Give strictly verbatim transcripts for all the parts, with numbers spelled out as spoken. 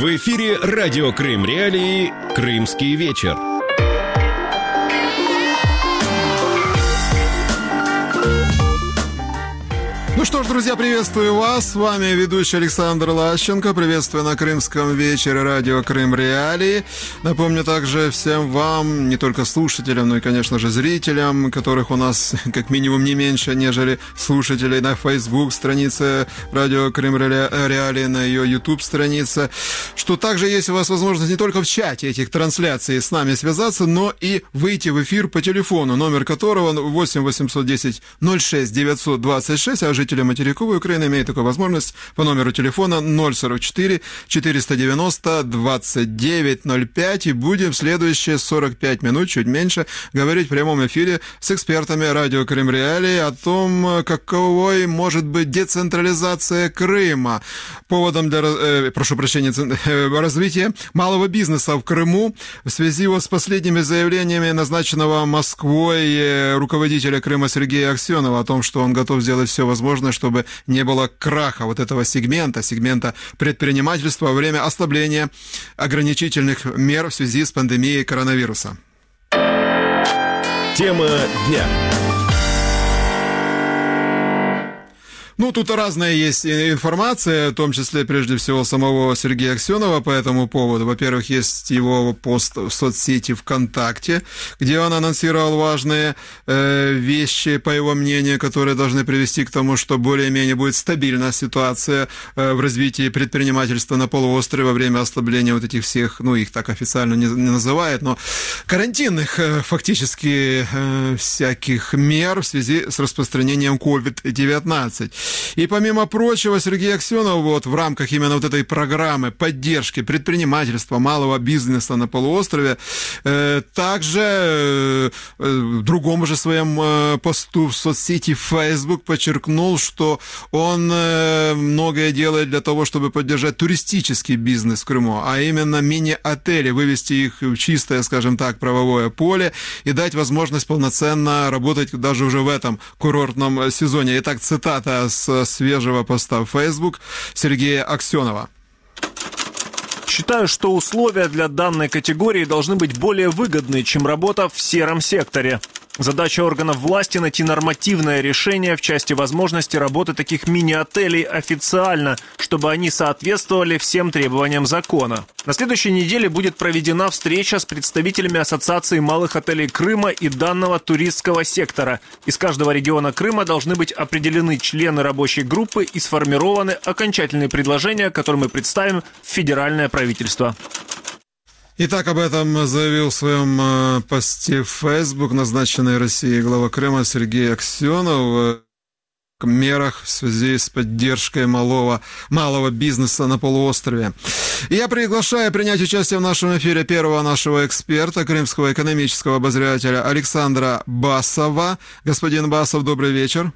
В эфире радио Крым Реалии «Крымский вечер». Ну что ж, друзья, приветствую вас. С вами ведущий Александр Лащенко. Приветствую на Крымском вечере радио Крым Реалии. Напомню также всем вам, не только слушателям, но и, конечно же, зрителям, которых у нас как минимум не меньше, нежели слушателей на Facebook странице радио Крым Реалии, на ее YouTube странице, что также есть у вас возможность не только в чате этих трансляций с нами связаться, но и выйти в эфир по телефону, номер которого восемь восемьсот десять ноль шесть девятьсот двадцать шесть, а жители материковой Украины имеют такую возможность по номеру телефона ноль сорок четыре четыреста девяносто двадцать девять ноль пять, и будем следующие сорок пять минут, чуть меньше, говорить в прямом эфире с экспертами радио Крым Реалии о том, каковой может быть децентрализация Крыма, поводом для, э, прошу прощения, развития малого бизнеса в Крыму в связи вот с последними заявлениями назначенного Москвой руководителя Крыма Сергея Аксенова о том, что он готов сделать все возможное, чтобы не было краха вот этого сегмента, сегмента предпринимательства во время ослабления ограничительных мер в связи с пандемией коронавируса. Тема дня. Ну, тут разная есть информация, в том числе, прежде всего, самого Сергея Аксенова по этому поводу. Во-первых, есть его пост в соцсети ВКонтакте, где он анонсировал важные э, вещи, по его мнению, которые должны привести к тому, что более-менее будет стабильная ситуация э, в развитии предпринимательства на полуострове во время ослабления вот этих всех, ну, их так официально не, не называют, но карантинных э, фактически э, всяких мер в связи с распространением ковид девятнадцать. И помимо прочего, Сергей Аксенов вот в рамках именно вот этой программы поддержки предпринимательства, малого бизнеса на полуострове, э, также э, в другом же своем э, посту в соцсети Facebook подчеркнул, что он э, многое делает для того, чтобы поддержать туристический бизнес в Крыму, а именно мини-отели, вывести их в чистое, скажем так, правовое поле и дать возможность полноценно работать даже уже в этом курортном сезоне. Итак, цитата с свежего поста в Facebook Сергея Аксенова. Считаю, что условия для данной категории должны быть более выгодны, чем работа в сером секторе. Задача органов власти – найти нормативное решение в части возможности работы таких мини-отелей официально, чтобы они соответствовали всем требованиям закона. На следующей неделе будет проведена встреча с представителями Ассоциации малых отелей Крыма и данного туристского сектора. Из каждого региона Крыма должны быть определены члены рабочей группы и сформированы окончательные предложения, которые мы представим в федеральное правительство. Итак, об этом заявил в своем посте в Facebook назначенный Россией глава Крыма Сергей Аксенов в мерах в связи с поддержкой малого, малого бизнеса на полуострове. Я приглашаю принять участие в нашем эфире первого нашего эксперта, крымского экономического обозревателя Александра Басова. Господин Басов, добрый вечер.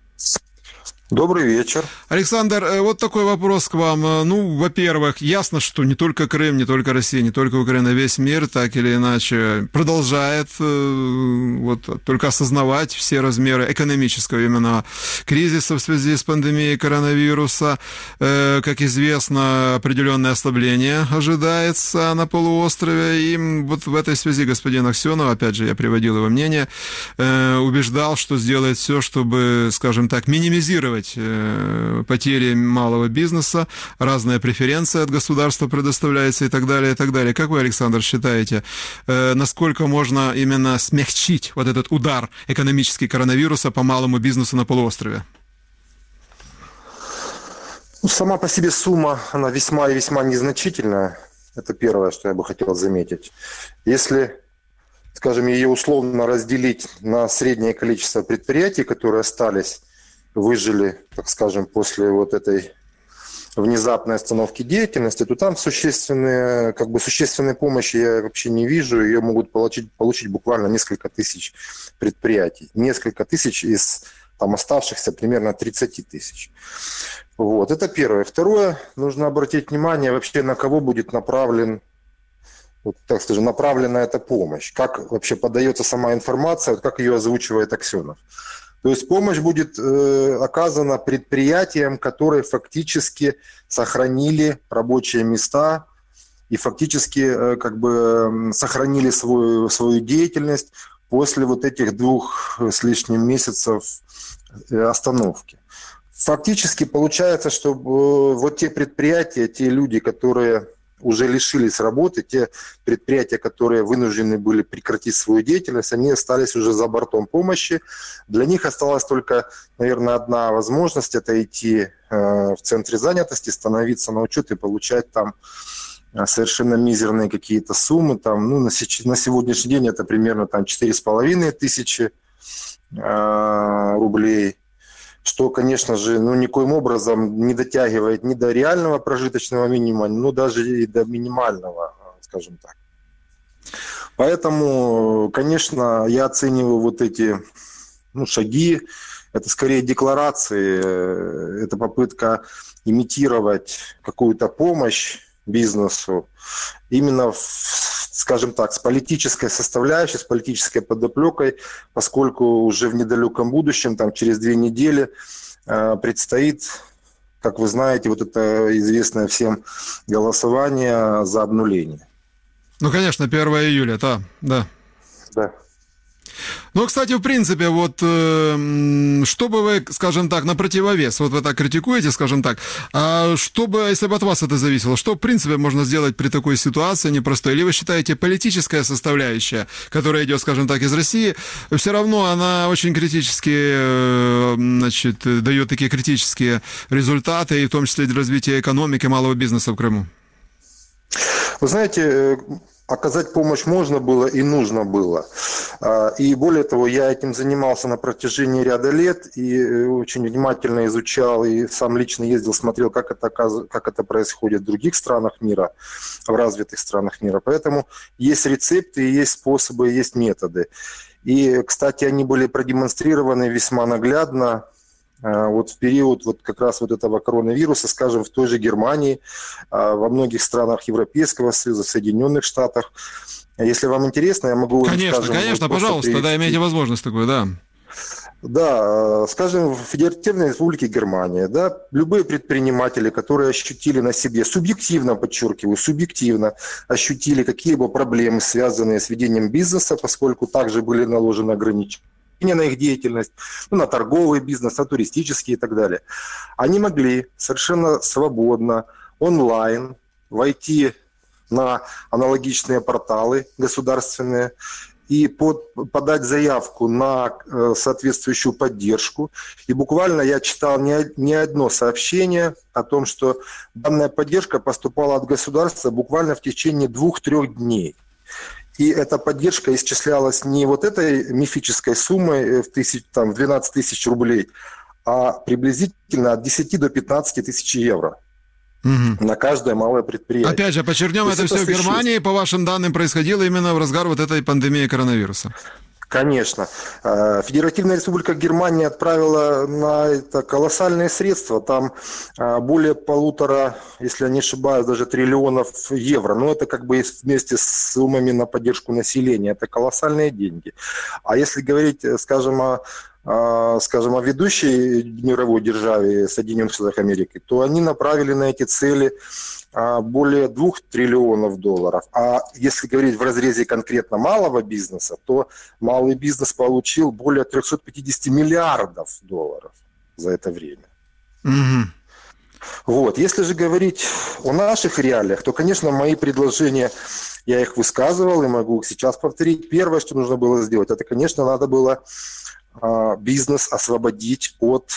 Добрый вечер. Александр, вот такой вопрос к вам. Ну, во-первых, ясно, что не только Крым, не только Россия, не только Украина, весь мир так или иначе продолжает вот, только осознавать все размеры экономического именно кризиса в связи с пандемией коронавируса. Как известно, определенное ослабление ожидается на полуострове. И вот в этой связи господин Аксенов, опять же, я приводил его мнение, убеждал, что сделает все, чтобы, скажем так, минимизировать потери малого бизнеса, разная преференция от государства предоставляется и так далее, и так далее. Как вы, Александр, считаете, насколько можно именно смягчить вот этот удар экономический коронавируса по малому бизнесу на полуострове? Сама по себе сумма, она весьма и весьма незначительная. Это первое, что я бы хотел заметить. Если, скажем, ее условно разделить на среднее количество предприятий, которые остались, выжили, так скажем, после вот этой внезапной остановки деятельности, то там существенные, как бы существенной помощи я вообще не вижу. Ее могут получить, получить буквально несколько тысяч предприятий. Несколько тысяч из там, оставшихся примерно тридцать тысяч. Вот, это первое. Второе, нужно обратить внимание вообще, на кого будет направлен, вот, так скажем, направлена эта помощь. Как вообще подается сама информация, как ее озвучивает Аксенов. То есть помощь будет э, оказана предприятиям, которые фактически сохранили рабочие места и фактически как бы сохранили свою, свою деятельность после вот этих двух с лишним месяцев остановки. Фактически получается, что вот те предприятия, те люди, которые уже лишились работы, те предприятия, которые вынуждены были прекратить свою деятельность, они остались уже за бортом помощи. Для них осталась только, наверное, одна возможность – это идти в центре занятости, становиться на учет и получать там совершенно мизерные какие-то суммы. Там, ну, на, на сегодняшний день это примерно там, четыре с половиной тысячи э, рублей, что, конечно же, ну, никоим образом не дотягивает ни до реального прожиточного минимума, но даже и до минимального, скажем так. Поэтому, конечно, я оцениваю вот эти ну, шаги, это скорее декларации, это попытка имитировать какую-то помощь бизнесу именно, в, скажем так, с политической составляющей, с политической подоплекой, поскольку уже в недалеком будущем, там через две недели э, предстоит, как вы знаете, вот это известное всем голосование за обнуление. Ну, конечно, первое июля, да, да. Да. Ну, кстати, в принципе, вот, э, что бы вы, скажем так, на противовес, вот вы так критикуете, скажем так, а что бы, если бы от вас это зависело, что, в принципе, можно сделать при такой ситуации непростой? Или вы считаете, политическая составляющая, которая идет, скажем так, из России, все равно она очень критически, э, значит, дает такие критические результаты, и в том числе для развития экономики, малого бизнеса в Крыму? Вы знаете, оказать помощь можно было и нужно было. И более того, я этим занимался на протяжении ряда лет и очень внимательно изучал и сам лично ездил, смотрел, как это, как это происходит в других странах мира, в развитых странах мира. Поэтому есть рецепты, есть способы, есть методы. И, кстати, они были продемонстрированы весьма наглядно. Вот в период вот как раз вот этого коронавируса, скажем, в той же Германии, во многих странах Европейского Союза, в Соединенных Штатах. Если вам интересно, я могу... Конечно, скажем, конечно, вот пожалуйста, привести. да, имеете возможность такую, да. Да, скажем, в Федеративной Республике Германия, да, любые предприниматели, которые ощутили на себе, субъективно, подчеркиваю, субъективно ощутили какие-либо проблемы, связанные с ведением бизнеса, поскольку также были наложены ограничения на их деятельность, ну, на торговый бизнес, на туристический и так далее. Они могли совершенно свободно, онлайн, войти на аналогичные порталы государственные и под, подать заявку на э, соответствующую поддержку. И буквально я читал не, не одно сообщение о том, что данная поддержка поступала от государства буквально в течение двух-трех дней. И эта поддержка исчислялась не вот этой мифической суммой в, тысяч, там, в двенадцать тысяч рублей, а приблизительно от десяти до пятнадцати тысяч евро угу. на каждое малое предприятие. Опять же, подчеркнем, это, это все в Германии, по вашим данным, происходило именно в разгар вот этой пандемии коронавируса. Конечно. Федеративная Республика Германия отправила на это колоссальные средства. Там более полутора, если я не ошибаюсь, даже триллионов евро. Но это как бы вместе с суммами на поддержку населения. Это колоссальные деньги. А если говорить, скажем, о, скажем, о ведущей мировой державе Соединенных Штатов Америки, то они направили на эти цели более двух триллионов долларов. А если говорить в разрезе конкретно малого бизнеса, то малый бизнес получил более триста пятьдесят миллиардов долларов за это время. Mm-hmm. Вот. Если же говорить о наших реалиях, то, конечно, мои предложения, я их высказывал и могу сейчас повторить. Первое, что нужно было сделать, это, конечно, надо было а, бизнес освободить от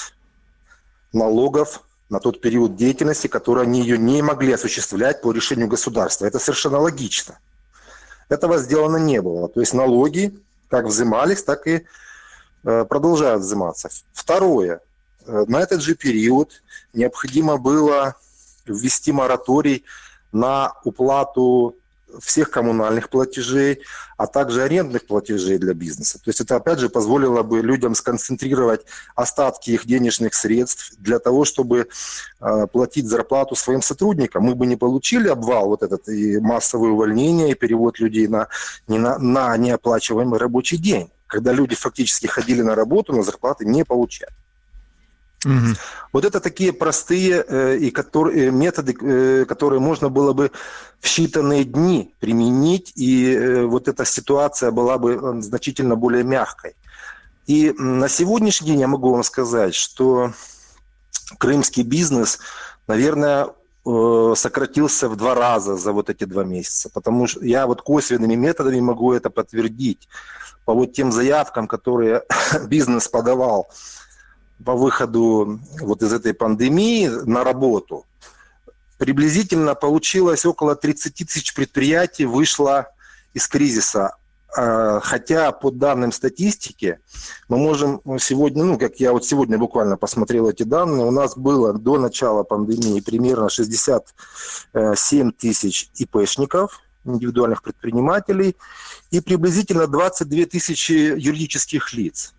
налогов на тот период деятельности, который они ее не могли осуществлять по решению государства. Это совершенно логично. Этого сделано не было. То есть налоги как взимались, так и э, продолжают взиматься. Второе. Э, на этот же период необходимо было ввести мораторий на уплату всех коммунальных платежей, а также арендных платежей для бизнеса. То есть это, опять же, позволило бы людям сконцентрировать остатки их денежных средств для того, чтобы э, платить зарплату своим сотрудникам. Мы бы не получили обвал, вот этот, и массовое увольнение, и перевод людей на, не на, на неоплачиваемый рабочий день, когда люди фактически ходили на работу, но зарплаты не получали. Угу. Вот это такие простые э, и которые, методы, э, которые можно было бы в считанные дни применить, и э, вот эта ситуация была бы значительно более мягкой. И на сегодняшний день я могу вам сказать, что крымский бизнес, наверное, э, сократился в два раза за вот эти два месяца, потому что я вот косвенными методами могу это подтвердить по вот тем заявкам, которые бизнес подавал по выходу вот из этой пандемии на работу. Приблизительно получилось около тридцать тысяч предприятий вышло из кризиса. Хотя по данным статистики мы можем сегодня, ну как я вот сегодня буквально посмотрел эти данные, у нас было до начала пандемии примерно шестьдесят семь тысяч ИПшников, индивидуальных предпринимателей, и приблизительно двадцать две тысячи юридических лиц.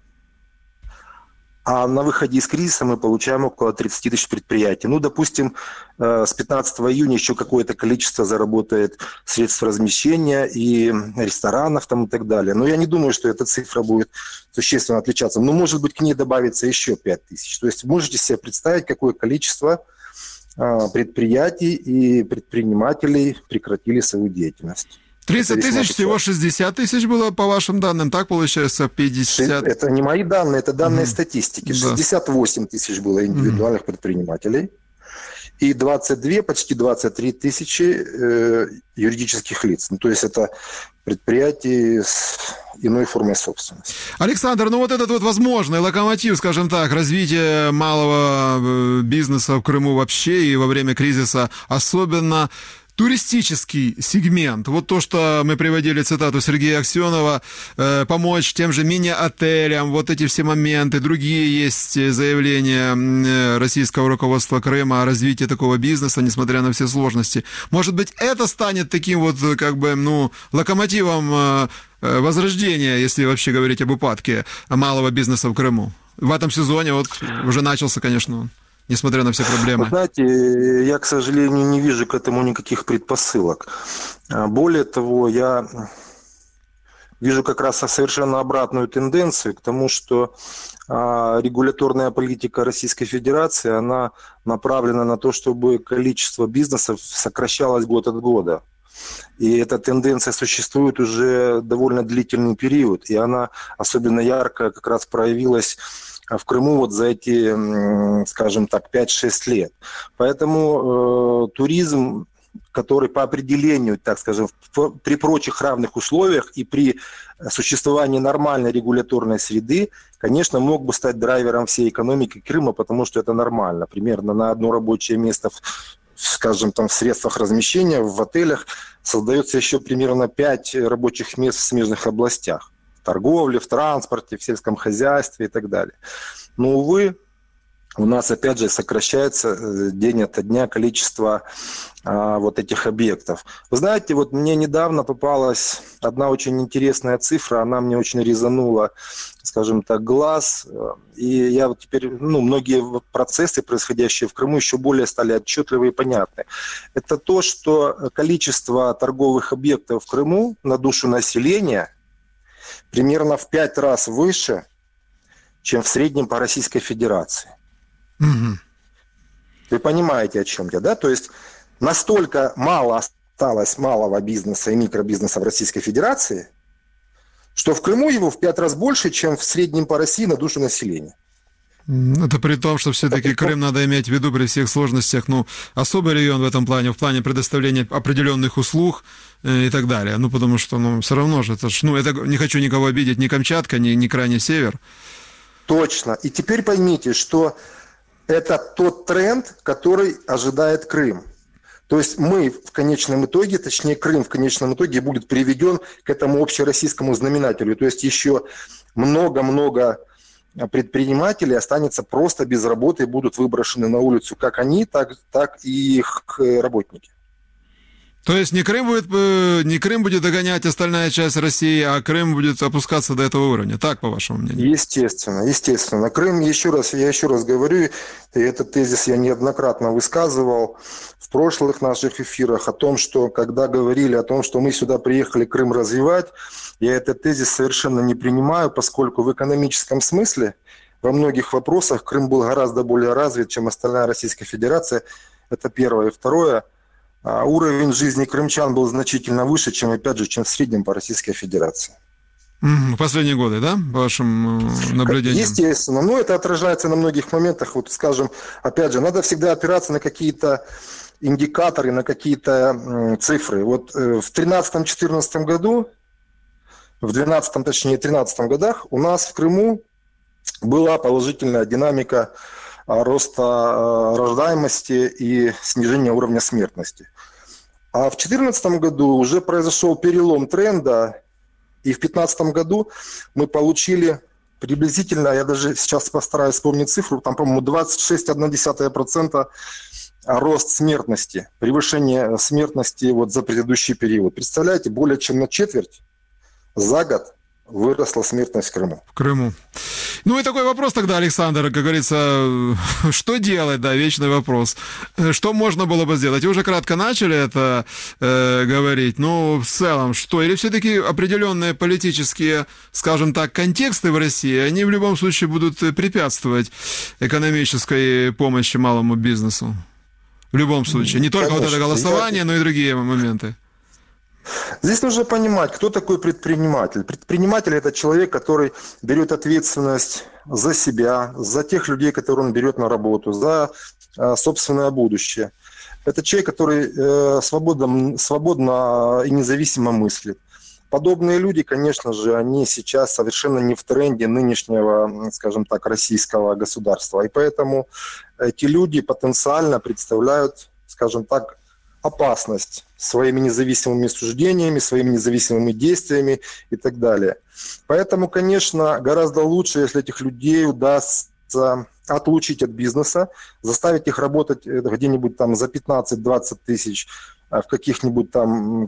А на выходе из кризиса мы получаем около тридцать тысяч предприятий. Ну, допустим, с пятнадцатого июня еще какое-то количество заработает средств размещения и ресторанов там и так далее. Но я не думаю, что эта цифра будет существенно отличаться. Но, может быть, к ней добавится еще пять тысяч. То есть можете себе представить, какое количество предприятий и предпринимателей прекратили свою деятельность. тридцать тысяч, всего шестьдесят тысяч было, по вашим данным, так получается, пятьдесят? Это не мои данные, это данные mm-hmm. статистики. шестьдесят восемь тысяч было индивидуальных mm-hmm. предпринимателей и двадцать два, почти двадцать три тысячи э, юридических лиц. Ну, то есть это предприятия с иной формой собственности. Александр, ну вот этот вот возможный локомотив, скажем так, развития малого бизнеса в Крыму вообще и во время кризиса особенно, туристический сегмент, вот то, что мы приводили цитату Сергея Аксенова, э, помочь тем же мини-отелям, вот эти все моменты, другие есть заявления российского руководства Крыма о развитии такого бизнеса, несмотря на все сложности. Может быть, это станет таким вот, как бы, ну, локомотивом э, возрождения, если вообще говорить об упадке малого бизнеса в Крыму. В этом сезоне вот уже начался, конечно, несмотря на все проблемы. Вы знаете, я, к сожалению, не вижу к этому никаких предпосылок. Более того, я вижу как раз совершенно обратную тенденцию к тому, что регуляторная политика Российской Федерации, она направлена на то, чтобы количество бизнесов сокращалось год от года. И эта тенденция существует уже довольно длительный период, и она особенно ярко как раз проявилась в Крыму вот за эти, скажем так, пять-шесть лет. Поэтому э, туризм, который по определению, так скажем, в, при прочих равных условиях и при существовании нормальной регуляторной среды, конечно, мог бы стать драйвером всей экономики Крыма, потому что это нормально. Примерно на одно рабочее место, в, скажем, там, в средствах размещения, в отелях создается еще примерно пять рабочих мест в смежных областях. В торговле, в транспорте, в сельском хозяйстве и так далее. Но, увы, у нас опять же сокращается день ото дня количество а, вот этих объектов. Вы знаете, вот мне недавно попалась одна очень интересная цифра, она мне очень резанула, скажем так, глаз. И я вот теперь, ну, многие процессы, происходящие в Крыму, еще более стали отчетливы и понятны. Это то, что количество торговых объектов в Крыму на душу населения примерно в пять раз выше, чем в среднем по Российской Федерации. Mm-hmm. Вы понимаете, о чем я, да? То есть настолько мало осталось малого бизнеса и микробизнеса в Российской Федерации, что в Крыму его в пять раз больше, чем в среднем по России на душу населения. Это при том, что все-таки Крым надо иметь в виду при всех сложностях, ну, особый регион в этом плане, в плане предоставления определенных услуг э, и так далее. Ну, потому что, ну, все равно же, это ж, ну, это не хочу никого обидеть, ни Камчатка, ни, ни Крайний Север. Точно. И теперь поймите, что это тот тренд, который ожидает Крым. То есть мы в конечном итоге, точнее Крым в конечном итоге будет приведен к этому общероссийскому знаменателю. То есть еще много-много предпринимателей останется просто без работы и будут выброшены на улицу как они, так, так и их работники. То есть не Крым будет, не Крым будет догонять остальная часть России, а Крым будет опускаться до этого уровня. Так, по вашему мнению? Естественно, естественно. Крым, еще раз, я еще раз говорю, и этот тезис я неоднократно высказывал в прошлых наших эфирах о том, что когда говорили о том, что мы сюда приехали Крым развивать, я этот тезис совершенно не принимаю, поскольку в экономическом смысле во многих вопросах Крым был гораздо более развит, чем остальная Российская Федерация. Это первое. И второе, уровень жизни крымчан был значительно выше, чем, опять же, чем в среднем по Российской Федерации. В последние годы, да, по вашим наблюдениям? Естественно. Но это отражается на многих моментах. Вот, скажем, опять же, надо всегда опираться на какие-то индикаторы, на какие-то цифры. Вот в тринадцатом-четырнадцатом году, в двенадцатом, точнее, тринадцатом годах у нас в Крыму была положительная динамика роста рождаемости и снижения уровня смертности. А в две тысячи четырнадцатом году уже произошел перелом тренда, и в две тысячи пятнадцатом году мы получили приблизительно, я даже сейчас постараюсь вспомнить цифру, там, по-моему, двадцать шесть целых одна десятая процента рост смертности, превышение смертности вот за предыдущий период. Представляете, более чем на четверть за год выросла смертность в Крыму. В Крыму. Ну и такой вопрос тогда, Александр, как говорится, что делать, да, вечный вопрос. Что можно было бы сделать? Вы уже кратко начали это э, говорить, но в целом что? Или все-таки определенные политические, скажем так, контексты в России, они в любом случае будут препятствовать экономической помощи малому бизнесу? В любом случае. Не только Конечно. Вот это голосование, но и другие моменты. Здесь нужно понимать, кто такой предприниматель. Предприниматель – это человек, который берет ответственность за себя, за тех людей, которые он берет на работу, за собственное будущее. Это человек, который свободно, свободно и независимо мыслит. Подобные люди, конечно же, они сейчас совершенно не в тренде нынешнего, скажем так, российского государства. И поэтому эти люди потенциально представляют, скажем так, опасность своими независимыми суждениями, своими независимыми действиями и так далее. Поэтому, конечно, гораздо лучше, если этих людей удастся отлучить от бизнеса, заставить их работать где-нибудь там за пятнадцать-двадцать тысяч в каких-нибудь там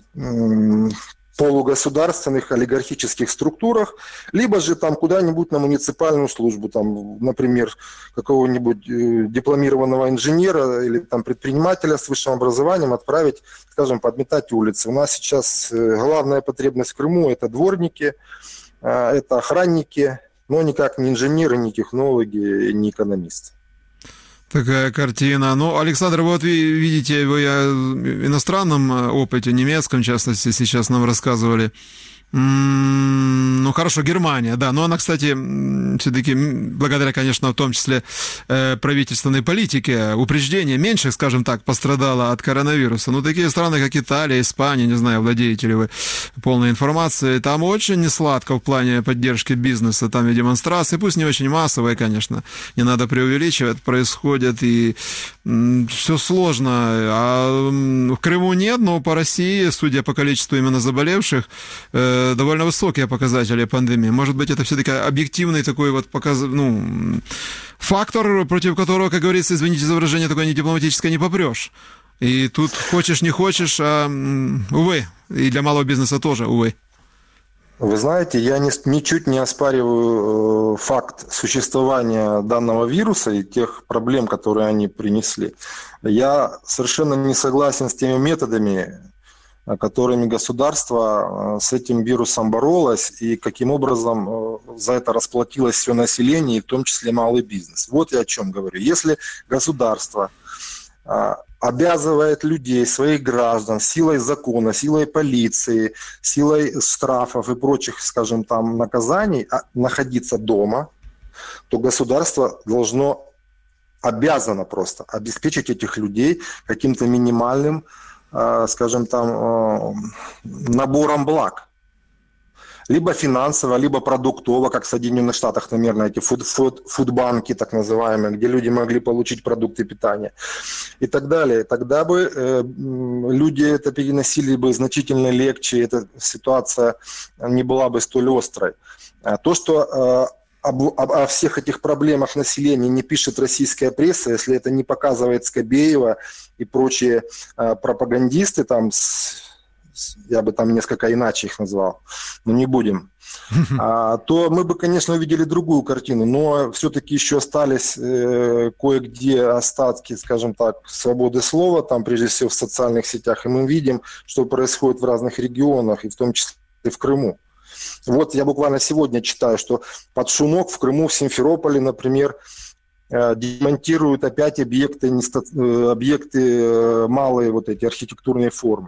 полугосударственных олигархических структурах, либо же там куда-нибудь на муниципальную службу, там, например, какого-нибудь э, дипломированного инженера или там предпринимателя с высшим образованием отправить, скажем, подметать улицы. У нас сейчас э, главная потребность в Крыму – это дворники, э, это охранники, но никак не инженеры, не технологи, не экономисты. Такая картина. Ну, Александр, вот вы видите, вы о иностранном опыте, немецком, в частности, сейчас нам рассказывали. Ну, хорошо, Германия, да, но она, кстати, все-таки, благодаря, конечно, в том числе правительственной политике, упреждения меньше, скажем так, пострадала от коронавируса. Но такие страны, как Италия, Испания, не знаю, владеете ли вы полной информацией, там очень несладко в плане поддержки бизнеса, там и демонстрации, пусть не очень массовые, конечно, не надо преувеличивать, происходят, и все сложно. А в Крыму нет, но по России, судя по количеству именно заболевших, довольно высокие показатели пандемии. Может быть, это все-таки объективный такой вот показ... ну, фактор, против которого, как говорится, извините за выражение, такое не дипломатическое не попрешь. И тут хочешь, не хочешь, а, увы, и для малого бизнеса тоже, увы. Вы знаете, я не, ничуть не оспариваю э, факт существования данного вируса и тех проблем, которые они принесли. Я совершенно не согласен с теми методами, которыми государство с этим вирусом боролось и каким образом за это расплатилось все население, в том числе малый бизнес. Вот я о чем говорю. Если государство обязывает людей, своих граждан, силой закона, силой полиции, силой штрафов и прочих, скажем там, наказаний находиться дома, то государство должно, обязано просто обеспечить этих людей каким-то минимальным, скажем там, набором благ. Либо финансово, либо продуктово, как в Соединенных Штатах, наверное, эти фуд, фуд, фудбанки так называемые, где люди могли получить продукты питания и так далее. Тогда бы э, люди это переносили бы значительно легче, эта ситуация не была бы столь острой. А то, что э, об, об, о всех этих проблемах населения не пишет российская пресса, если это не показывает Скобеева и прочие э, пропагандисты, там, с, с, я бы там несколько иначе их назвал, но не будем, а, то мы бы, конечно, увидели другую картину, но все-таки еще остались э, кое-где остатки, скажем так, свободы слова, там, прежде всего, в социальных сетях, и мы видим, что происходит в разных регионах, и в том числе и в Крыму. Вот я буквально сегодня читаю, что под шумок в Крыму, в Симферополе, например, демонтируют опять объекты, объекты малые, вот эти архитектурные формы.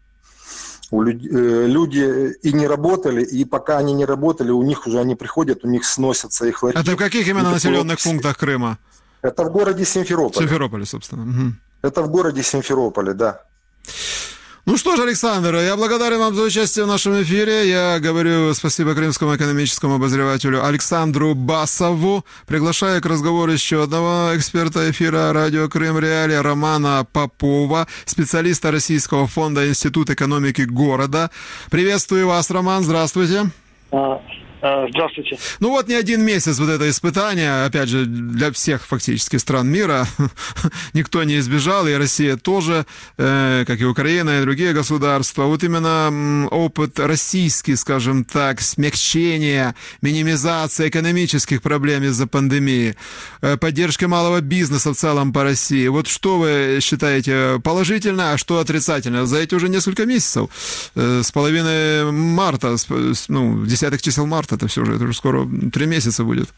Люди и не работали, и пока они не работали, у них уже они приходят, у них сносятся их ларьки. Это в каких именно населенных пунктах Крыма? Это в городе Симферополе. Симферополе, собственно. Угу. Это в городе Симферополе, да. Ну что ж, Александр, я благодарен вам за участие в нашем эфире. Я говорю спасибо крымскому экономическому обозревателю Александру Басову. Приглашаю к разговору еще одного эксперта эфира радио Крым Реалии Романа Попова, специалиста Российского фонда Институт экономики города. Приветствую вас, Роман, здравствуйте. Здравствуйте. Ну вот не один месяц вот это испытание, опять же, для всех фактически стран мира. Никто не избежал, и Россия тоже, э, как и Украина, и другие государства. Вот именно опыт российский, скажем так, смягчения, минимизации экономических проблем из-за пандемии, э, поддержка малого бизнеса в целом по России. Вот что вы считаете положительно, а что отрицательно? За эти уже несколько месяцев, э, с половины марта, с, ну, десятых чисел марта, это все уже, это уже скоро три месяца будет.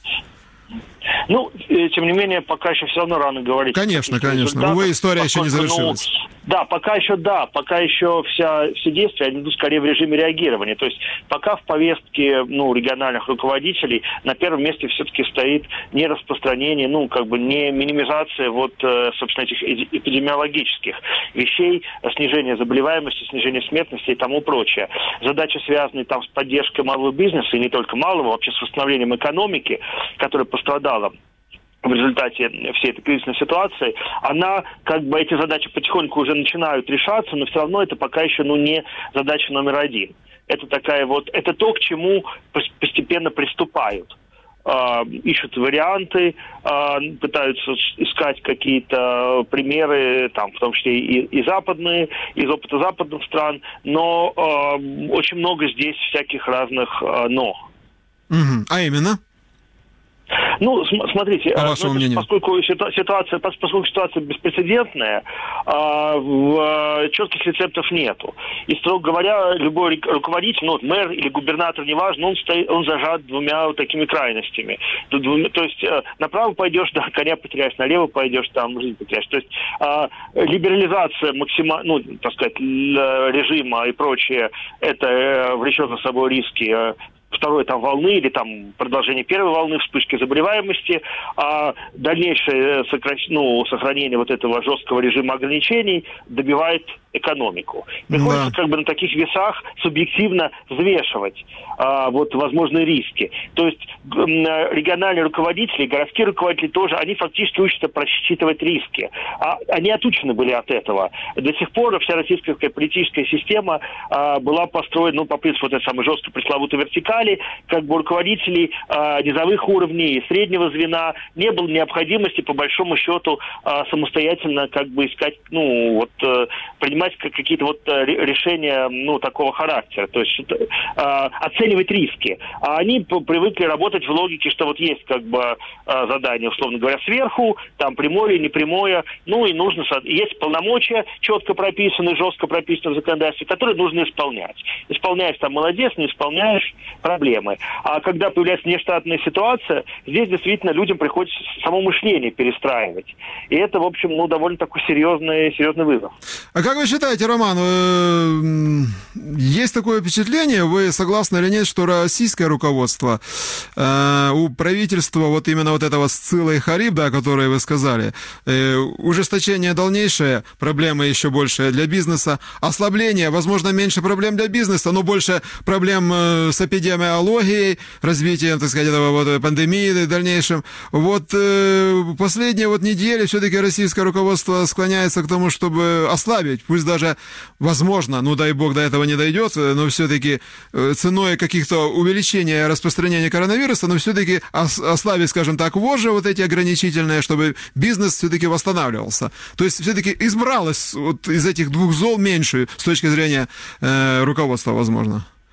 Ну, тем не менее, пока еще все равно рано говорить. Конечно, конечно. Увы, история еще не завершилась. Ну, да, пока еще да, пока еще вся, все действия, они идут скорее в режиме реагирования. То есть пока в повестке ну, региональных руководителей на первом месте все-таки стоит не распространение, ну, как бы не минимизация вот, собственно, этих эпидемиологических вещей, снижение заболеваемости, снижение смертности и тому прочее. Задачи, связанные там с поддержкой малого бизнеса, и не только малого, вообще с восстановлением экономики, которая пострадала в результате всей этой кризисной ситуации, она, как бы, эти задачи потихоньку уже начинают решаться, но все равно это пока еще, ну, не задача номер один. Это такая вот, это то, к чему постепенно приступают. Э, ищут варианты, э, пытаются искать какие-то примеры, там, в том числе и, и западные, из опыта западных стран, но э, очень много здесь всяких разных э, «но». Угу. А именно? Ну, смотрите, По вашему ну, мнению? поскольку ситуация, поскольку ситуация беспрецедентная, четких рецептов нету. И, строго говоря, любой руководитель, ну, мэр или губернатор, неважно, он, стоит, он зажат двумя вот такими крайностями. То есть направо пойдешь, да, коня потеряешь, налево пойдешь, там жизнь потеряешь. То есть либерализация максима, ну, так сказать, режима и прочее, это влечет за собой риски второй там волны или там продолжение первой волны, вспышки заболеваемости, а дальнейшее сокращ... ну, сохранение вот этого жесткого режима ограничений добивает экономику. Приходится да. как бы на таких весах субъективно взвешивать а, вот возможные риски. То есть региональные руководители, городские руководители тоже, они фактически учатся просчитывать риски. А, они отучены были от этого. До сих пор вся российская политическая система а, была построена, ну, по принципу вот этой самой жесткой пресловутой вертикали, как бы руководителей а, низовых уровней, среднего звена, не было необходимости, по большому счету, а, самостоятельно как бы искать, ну, вот, а, принимать какие-то вот решения, ну, такого характера, то есть э, оценивать риски. А они привыкли работать в логике, что вот есть как бы задание, условно говоря, сверху, там прямое или непрямое, ну и нужно, есть полномочия четко прописанные, жестко прописанные в законодательстве, которые нужно исполнять. Исполняешь там молодец, не исполняешь проблемы. А когда появляется внештатная ситуация, здесь действительно людям приходится само мышление перестраивать. И это, в общем, ну, довольно такой серьезный, серьезный вызов. А как вы считаете, Роман, есть такое впечатление, вы согласны или нет, что российское руководство, у правительства вот именно вот этого Сцилла и Хариб, да, которые вы сказали, ужесточение дальнейшее, проблемы еще больше для бизнеса, ослабление, возможно, меньше проблем для бизнеса, но больше проблем с эпидемиологией, развитием, так сказать, этого вот пандемии и дальнейшем. Вот последние вот недели все-таки российское руководство склоняется к тому, чтобы ослабить, пусть даже, возможно, ну дай бог до этого не дойдет, но все-таки ценой каких-то увеличения распространения коронавируса, но все-таки ослабить, скажем так, вожжи вот эти ограничительные, чтобы бизнес все-таки восстанавливался. То есть все-таки избралось вот из этих двух зол меньшую с точки зрения э, руководства, возможно.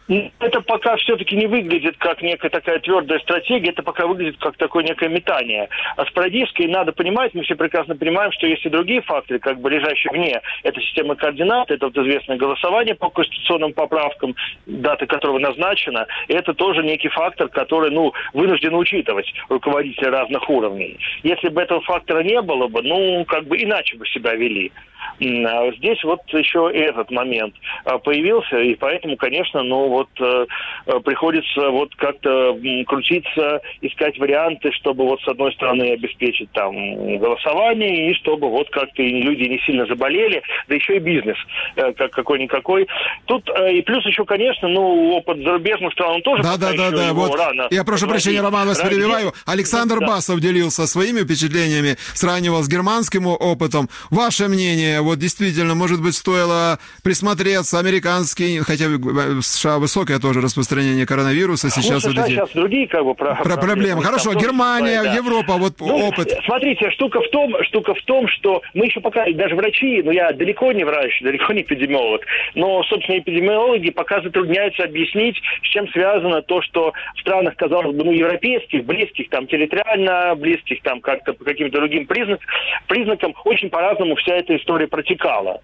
Это пока все-таки не выглядит как некая такая твердая стратегия, это пока выглядит как такое некое метание. А спорадически надо понимать, мы все прекрасно понимаем, что есть и другие факторы, как бы лежащие вне. Это система координат, это вот известное голосование по конституционным поправкам, дата которого назначена. И это тоже некий фактор, который, ну, вынужден учитывать руководители разных уровней. Если бы этого фактора не было бы, ну, как бы иначе бы себя вели. Здесь вот еще этот момент появился, и поэтому, конечно, ну вот приходится вот как-то крутиться, искать варианты, чтобы вот с одной стороны обеспечить там голосование, и чтобы вот как-то люди не сильно заболели, да еще и бизнес как какой-никакой. Тут и плюс еще, конечно, ну опыт зарубежных стран он тоже да, да, да, да, вот. Рано. Я прошу прощения, Роман, вас перебиваю. Александр да. Басов делился своими впечатлениями, сравнивал с германским опытом. Ваше мнение? Вот действительно, может быть, стоило присмотреться, американский, хотя в США высокое тоже распространение коронавируса, сейчас ну, вот эти... сейчас другие как бы про... Про проблемы. Хорошо, там Германия, тоже, да. Европа, вот ну, опыт. Смотрите, штука в том, штука в том, что мы еще пока, даже врачи, ну я далеко не врач, далеко не эпидемиолог, но, собственно, эпидемиологи пока затрудняются объяснить, с чем связано то, что в странах, казалось бы, ну, европейских, близких, там, территориально близких, там, как-то по каким-то другим признак, признакам, очень по-разному вся эта история протекала.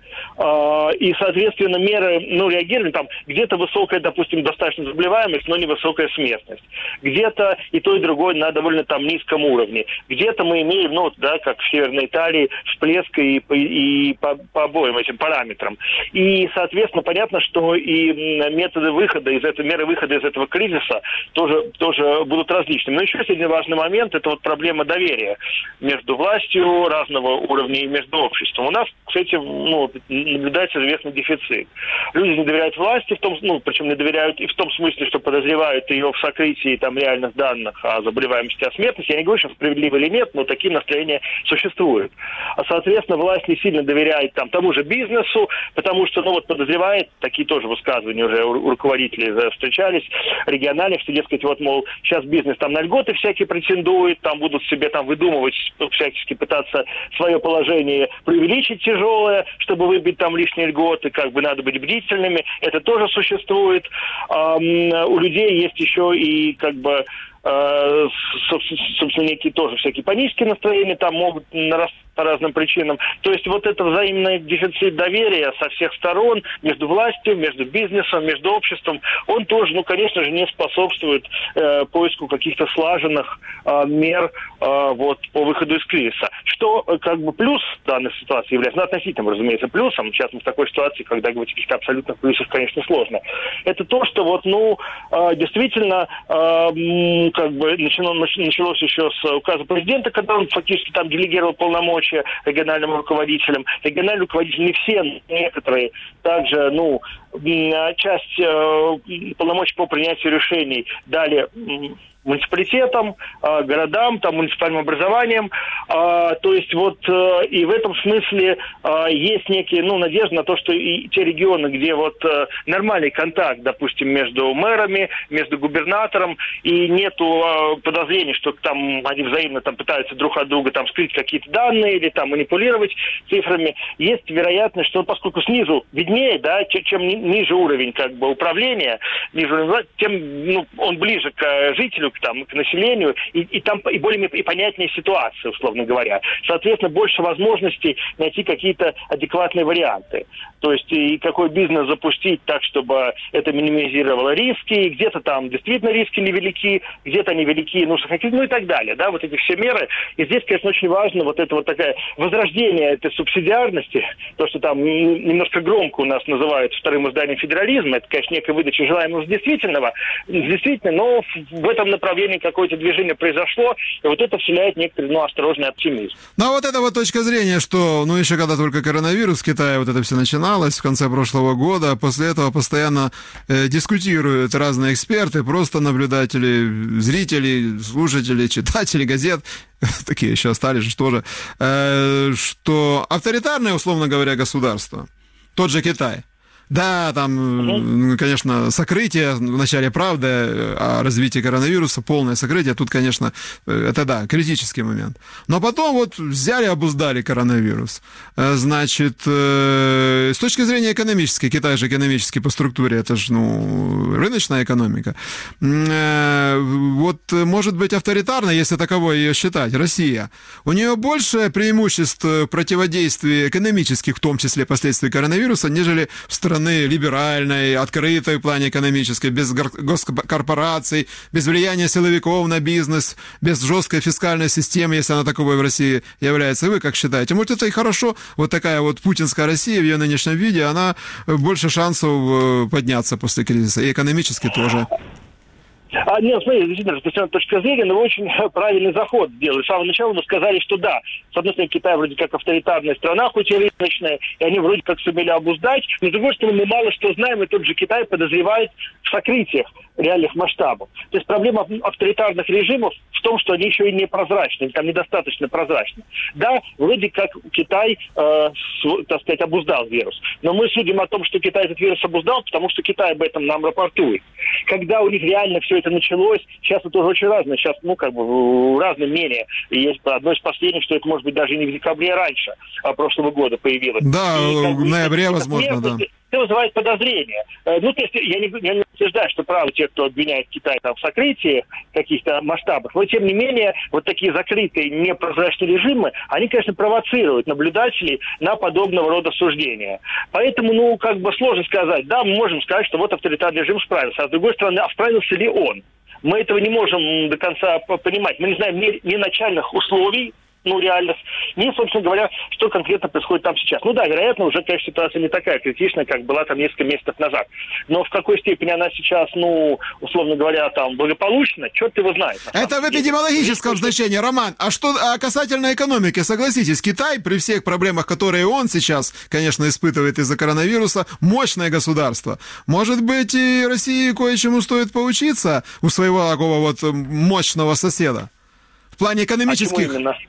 И, соответственно, меры, ну, реагировали, там, где-то высокая, допустим, достаточно заболеваемость, но невысокая смертность. Где-то и то, и другое на довольно там низком уровне. Где-то мы имеем, ну, да, как в Северной Италии, всплеск и, и по, по обоим этим параметрам. И, соответственно, понятно, что и методы выхода из этого, меры выхода из этого кризиса тоже, тоже будут различными. Но еще один важный момент – это вот проблема доверия между властью разного уровня и между обществом. У нас, кстати, ну, наблюдается известный дефицит. Люди не доверяют власти, в том, ну, причем не доверяют и в том смысле, что подозревают ее в сокрытии там реальных данных о заболеваемости, о смертности. Я не говорю, что справедливо или нет, но такие настроения существуют. А, соответственно, власть не сильно доверяет там тому же бизнесу, потому что, ну, вот подозревает, такие тоже высказывания уже у руководителей встречались, региональных, что, дескать, вот, мол, сейчас бизнес там на льготы всякие претендует, там будут себе там выдумывать, всячески пытаться свое положение преувеличить тяжелое, чтобы выбить там лишние льготы, как бы надо быть бдительными. Это тоже существует. У людей есть еще и как бы собственно, некие тоже всякие панические настроения там могут нарастать по разным причинам. То есть вот это взаимный дефицит доверия со всех сторон между властью, между бизнесом, между обществом, он тоже, ну, конечно же, не способствует э, поиску каких-то слаженных э, мер э, вот, по выходу из кризиса. Что э, как бы плюс в данной ситуации является, ну, относительным, разумеется, плюсом, сейчас мы в такой ситуации, когда говорить о каких-то абсолютных плюсах, конечно, сложно. Это то, что вот, ну, э, действительно, э, как бы началось, началось еще с указа президента, когда он фактически там делегировал полномочия региональным руководителям. Региональные руководители не все, но некоторые также, ну, часть э, полномочий по принятию решений дали муниципалитетам, э, городам, там, муниципальным образованиям. Э, то есть вот э, и в этом смысле э, есть некие, ну, надежды на то, что и те регионы, где вот э, нормальный контакт, допустим, между мэрами, между губернатором, и нету э, подозрений, что там они взаимно там пытаются друг от друга там скрыть какие-то данные или там манипулировать цифрами, есть вероятность, что поскольку снизу виднее, да, чем, чем ниже уровень как бы управления, ниже уровень, тем, ну, он ближе к жителю, к, там, к населению, и, и там и более и понятнее ситуация, условно говоря. Соответственно, больше возможностей найти какие-то адекватные варианты. То есть и какой бизнес запустить так, чтобы это минимизировало риски, и где-то там действительно риски невелики, где-то они велики, ну, ну и так далее. Да, вот эти все меры. И здесь, конечно, очень важно вот это вот такое возрождение этой субсидиарности, то, что там немножко громко у нас называют вторым изданием федерализма, это, конечно, некая выдача желаемого с действительного, действительно, но в этом направлении какое-то движение произошло, и вот это вселяет некоторый, ну, осторожный оптимизм. Ну, а вот эта вот точка зрения, что, ну, еще когда только коронавирус в Китае вот это все начиналось в конце прошлого года, после этого постоянно э, дискутируют разные эксперты, просто наблюдатели, зрители, слушатели, читатели газет, такие еще остались же тоже, э, что авторитарное, условно говоря, государство, тот же Китай, Да, там, угу. конечно, сокрытие, вначале правда, о развитии коронавируса, полное сокрытие, тут, конечно, это, да, критический момент. Но потом вот взяли, обуздали коронавирус. Значит, с точки зрения экономической, Китай же экономически по структуре, это же, ну, рыночная экономика. Вот, может быть, авторитарно, если таковой ее считать, Россия. У нее больше преимуществ противодействия экономических, в том числе последствий коронавируса, нежели в стране либеральной, открытой в плане экономической, без госкорпораций, без влияния силовиков на бизнес, без жесткой фискальной системы, если она таковой в России является. Вы как считаете? Может, это и хорошо? Вот такая вот путинская Россия в ее нынешнем виде, она больше шансов подняться после кризиса, и экономически тоже. А, нет, смотрите, действительно, с определенной точки зрения, но вы очень правильный заход сделали. С самого начала вы сказали, что да, с одной стороны, Китай вроде как авторитарная страна, хоть и рыночная, и они вроде как сумели обуздать, но с другой стороны, мы мало что знаем, и тот же Китай подозревает в сокрытиях реальных масштабов. То есть проблема авторитарных режимов в том, что они еще и непрозрачны, там недостаточно прозрачны. Да, вроде как Китай, э, с, так сказать, обуздал вирус, но мы судим о том, что Китай этот вирус обуздал, потому что Китай об этом нам рапортует. Когда у них реально все это началось, сейчас это тоже очень разное, сейчас, ну, как бы, разное мнение. И есть одно из последних, что это, может быть, даже и не в декабре, а раньше, а прошлого года появилось. Да, и, как бы, в ноябре, это, возможно, это, да. Это вызывает подозрения. Ну, то есть я не, я не утверждаю, что правы те, кто обвиняет Китай там, в сокрытии каких-то масштабов, но, тем не менее, вот такие закрытые, непрозрачные режимы, они, конечно, провоцируют наблюдателей на подобного рода суждения. Поэтому, ну, как бы сложно сказать. Да, мы можем сказать, что вот авторитарный режим справился. А с другой стороны, а справился ли он? Мы этого не можем до конца понимать. Мы не знаем ни, ни начальных условий, ну, реальных, ни, собственно говоря, что конкретно происходит там сейчас. Ну да, вероятно, уже, конечно, ситуация не такая критичная, как была там несколько месяцев назад. Но в какой степени она сейчас, ну, условно говоря, там, благополучна, черт его знает. Это в эпидемиологическом значении, Роман. А что а касательно экономики, согласитесь, Китай, при всех проблемах, которые он сейчас, конечно, испытывает из-за коронавируса, мощное государство. Может быть, и России кое-чему стоит поучиться у своего такого вот мощного соседа? В плане экономических... А именно?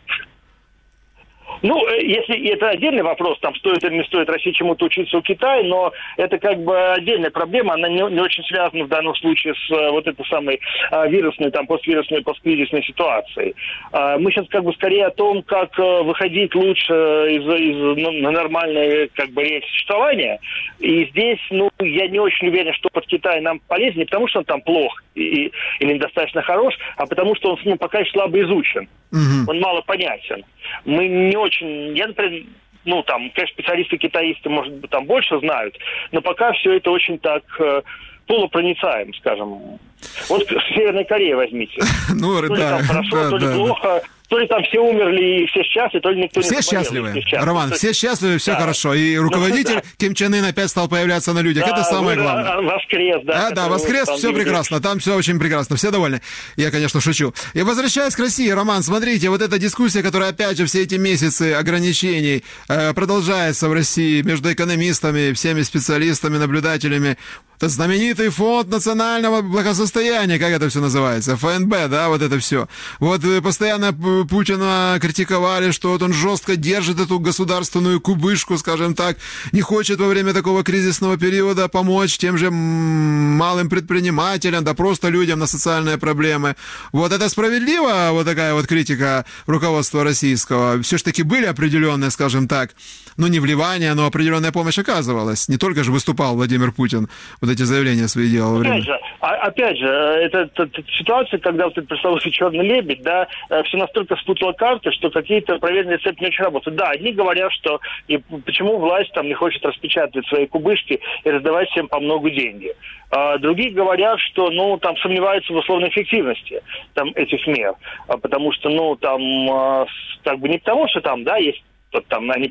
Ну, если это отдельный вопрос, там, стоит или не стоит России чему-то учиться у Китая, но это как бы отдельная проблема, она не, не очень связана в данном случае с а, вот этой самой а, вирусной, там, поствирусной, посткризисной ситуацией. А, мы сейчас как бы скорее о том, как а, выходить лучше из, из ну, на нормальное, как бы, рельс существования. И здесь, ну, я не очень уверен, что под Китай нам полезен, не потому что он там плох и, или недостаточно хорош, а потому что он, ну, пока еще слабо изучен. Угу. Он мало понятен. Мы не очень... Я, например, ну, там, конечно, специалисты-китаисты, может быть, там больше знают, но пока все это очень так э, полупроницаем, скажем. Вот Северная Корея возьмите. Ну, то ли да, там хорошо, да, то ли да, плохо, да. То ли там все умерли и все счастливы, то ли никто все не заболел. Счастливы. Все счастливы. Роман, все счастливы, все да. хорошо. И руководитель ну, да. Ким Чен Ын опять стал появляться на людях. Да, это самое ну, главное. Воскрес, да. А, да, воскрес, все видели. Прекрасно. Там все очень прекрасно. Все довольны. Я, конечно, шучу. И возвращаясь к России, Роман, смотрите, вот эта дискуссия, которая, опять же, все эти месяцы ограничений э, продолжается в России между экономистами, всеми специалистами, наблюдателями. Это знаменитый фонд национального благосостояния, как это все называется, эф эн бэ, да, вот это все. Вот постоянно Путина критиковали, что вот он жестко держит эту государственную кубышку, скажем так, не хочет во время такого кризисного периода помочь тем же малым предпринимателям, да просто людям на социальные проблемы. Вот это справедливо, вот такая вот критика руководства российского. Все ж таки были определенные, скажем так, ну не вливания, но определенная помощь оказывалась. Не только же выступал Владимир Путин, вот эти заявления свои делал во время. Опять же, опять же, это, это, это ситуация, когда вот этот пресловутый черный лебедь, да, все настолько спутала карты, что какие-то проверенные рецепты не очень работают. Да, одни говорят, что и почему власть там не хочет распечатывать свои кубышки и раздавать всем по много денег. А другие говорят, что, ну, там сомневаются в условной эффективности там, этих мер, а потому что, ну, там, как бы не потому, что там, да, есть, вот, там, они